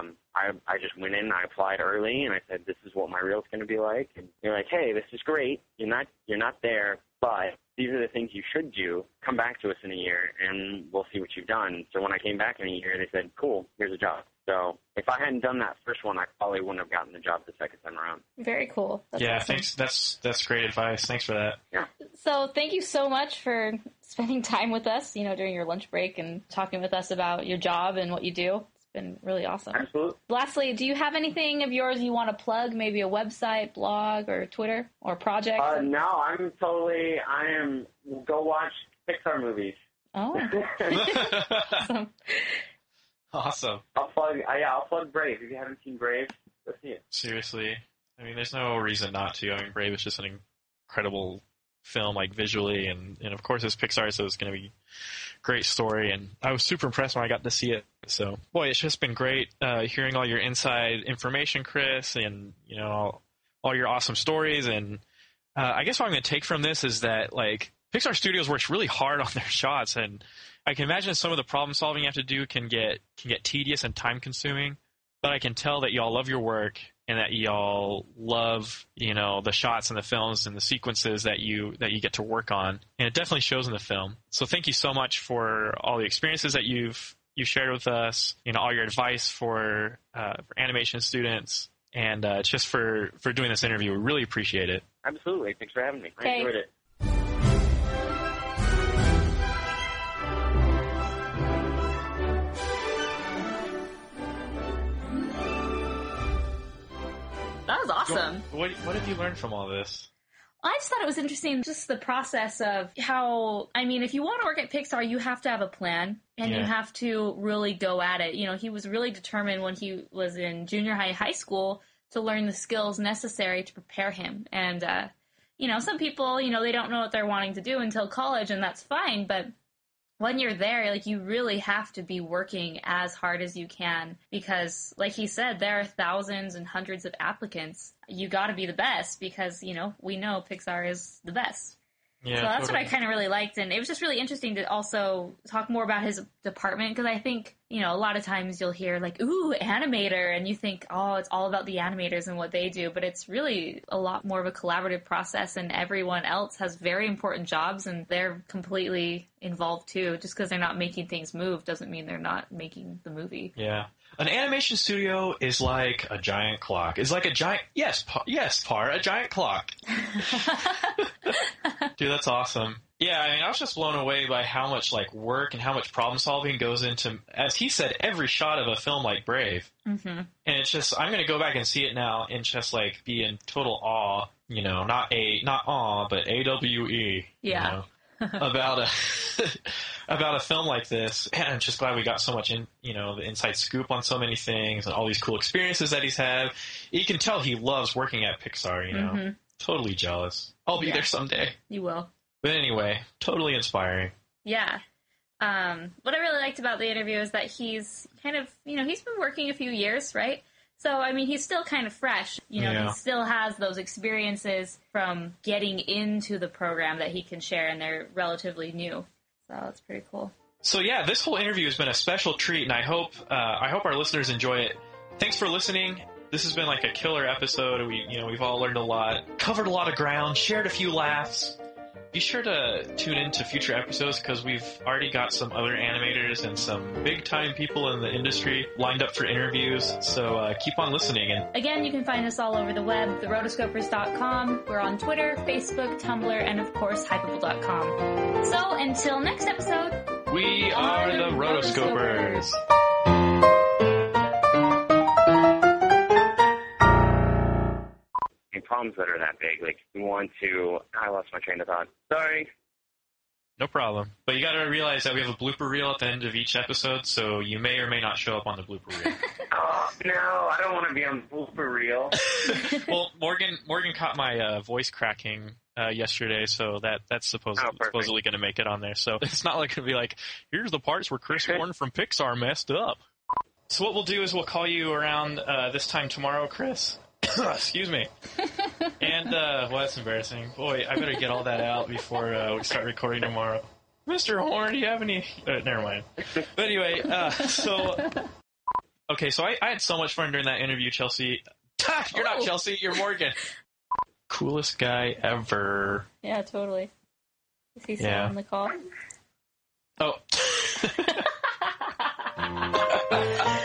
I just went in, I applied early, and I said, this is what my reel's going to be like. And they're like, hey, this is great. You're not there, but these are the things you should do. Come back to us in a year, and we'll see what you've done. So when I came back in a year, they said, cool, here's a job. So if I hadn't done that first one, I probably wouldn't have gotten the job the second time around. Very cool. That's awesome. Thanks. That's great advice. Thanks for that. Yeah. So thank you so much for spending time with us, you know, during your lunch break and talking with us about your job and what you do. It's been really awesome. Absolutely. Lastly, do you have anything of yours you want to plug? Maybe a website, blog, or Twitter, or project? No, go watch Pixar movies. Oh. Awesome. Awesome. I'll plug Brave. If you haven't seen Brave, go see it. Seriously. I mean, there's no reason not to. I mean, Brave is just an incredible film, like, visually, and of course it's Pixar, so it's going to be a great story, and I was super impressed when I got to see it. So, boy, it's just been great hearing all your inside information, Chris, and, you know, all your awesome stories, and I guess what I'm going to take from this is that, like, Pixar Studios works really hard on their shots, and I can imagine some of the problem solving you have to do can get tedious and time consuming, but I can tell that y'all love your work and that y'all love, you know, the shots and the films and the sequences that you get to work on, and it definitely shows in the film. So thank you so much for all the experiences that you've shared with us, you know, all your advice for animation students, and just for doing this interview. We really appreciate it. Absolutely. Thanks for having me. I enjoyed it. That was awesome. What did you learn from all this? I just thought it was interesting, just the process of how, I mean, if you want to work at Pixar, you have to have a plan, and you have to really go at it. You know, he was really determined when he was in junior high school to learn the skills necessary to prepare him. And, you know, some people, you know, they don't know what they're wanting to do until college, and that's fine, but when you're there, like, you really have to be working as hard as you can, because, like he said, there are thousands and hundreds of applicants. You got to be the best, because, you know, we know Pixar is the best. Yeah, so that's totally what I kind of really liked, and it was just really interesting to also talk more about his department, because I think, you know, a lot of times you'll hear, like, ooh, animator, and you think, oh, it's all about the animators and what they do, but it's really a lot more of a collaborative process, and everyone else has very important jobs, and they're completely involved too. Just because they're not making things move doesn't mean they're not making the movie. Yeah. An animation studio is like a giant clock. It's like a giant, a giant clock. Dude, that's awesome. Yeah, I mean, I was just blown away by how much like work and how much problem solving goes into, as he said, every shot of a film like Brave. Mm-hmm. And it's just, I'm going to go back and see it now and just like be in total awe, you know, not awe, but AWE. Yeah. You know, about a film like this. And I'm just glad we got so much the inside scoop on so many things and all these cool experiences that he's had. You can tell he loves working at Pixar, you know. Mm-hmm. Totally jealous. I'll be there someday. You will. But anyway, totally inspiring. Yeah. What I really liked about the interview is that he's kind of, he's been working a few years, right? So, I mean, he's still kind of fresh. He still has those experiences from getting into the program that he can share, and they're relatively new. So that's pretty cool. So, yeah, this whole interview has been a special treat, and I hope our listeners enjoy it. Thanks for listening. This has been like a killer episode. We've all learned a lot, covered a lot of ground, shared a few laughs. Be sure to tune in to future episodes because we've already got some other animators and some big-time people in the industry lined up for interviews, so keep on listening. And again, you can find us all over the web, therotoscopers.com. We're on Twitter, Facebook, Tumblr, and of course, Hypable.com. So, until next episode, we are the Rotoscopers. Problems that are that big. Like, we want to... I lost my train of thought. Sorry. No problem. But you got to realize that we have a blooper reel at the end of each episode, so you may or may not show up on the blooper reel. Oh, no, I don't want to be on the blooper reel. Well, Morgan caught my voice cracking yesterday, so that's supposedly going to make it on there. So it's not like going to be like, here's the parts where Chris Warren from Pixar messed up. So what we'll do is we'll call you around this time tomorrow, Chris. Excuse me. And, well, that's embarrassing. Boy, I better get all that out before we start recording tomorrow. Mr. Horn, do you have any... never mind. But anyway, Okay, so I had so much fun during that interview, Chelsea. You're not Chelsea, you're Morgan. Coolest guy ever. Yeah, totally. Is he still on the call? Oh.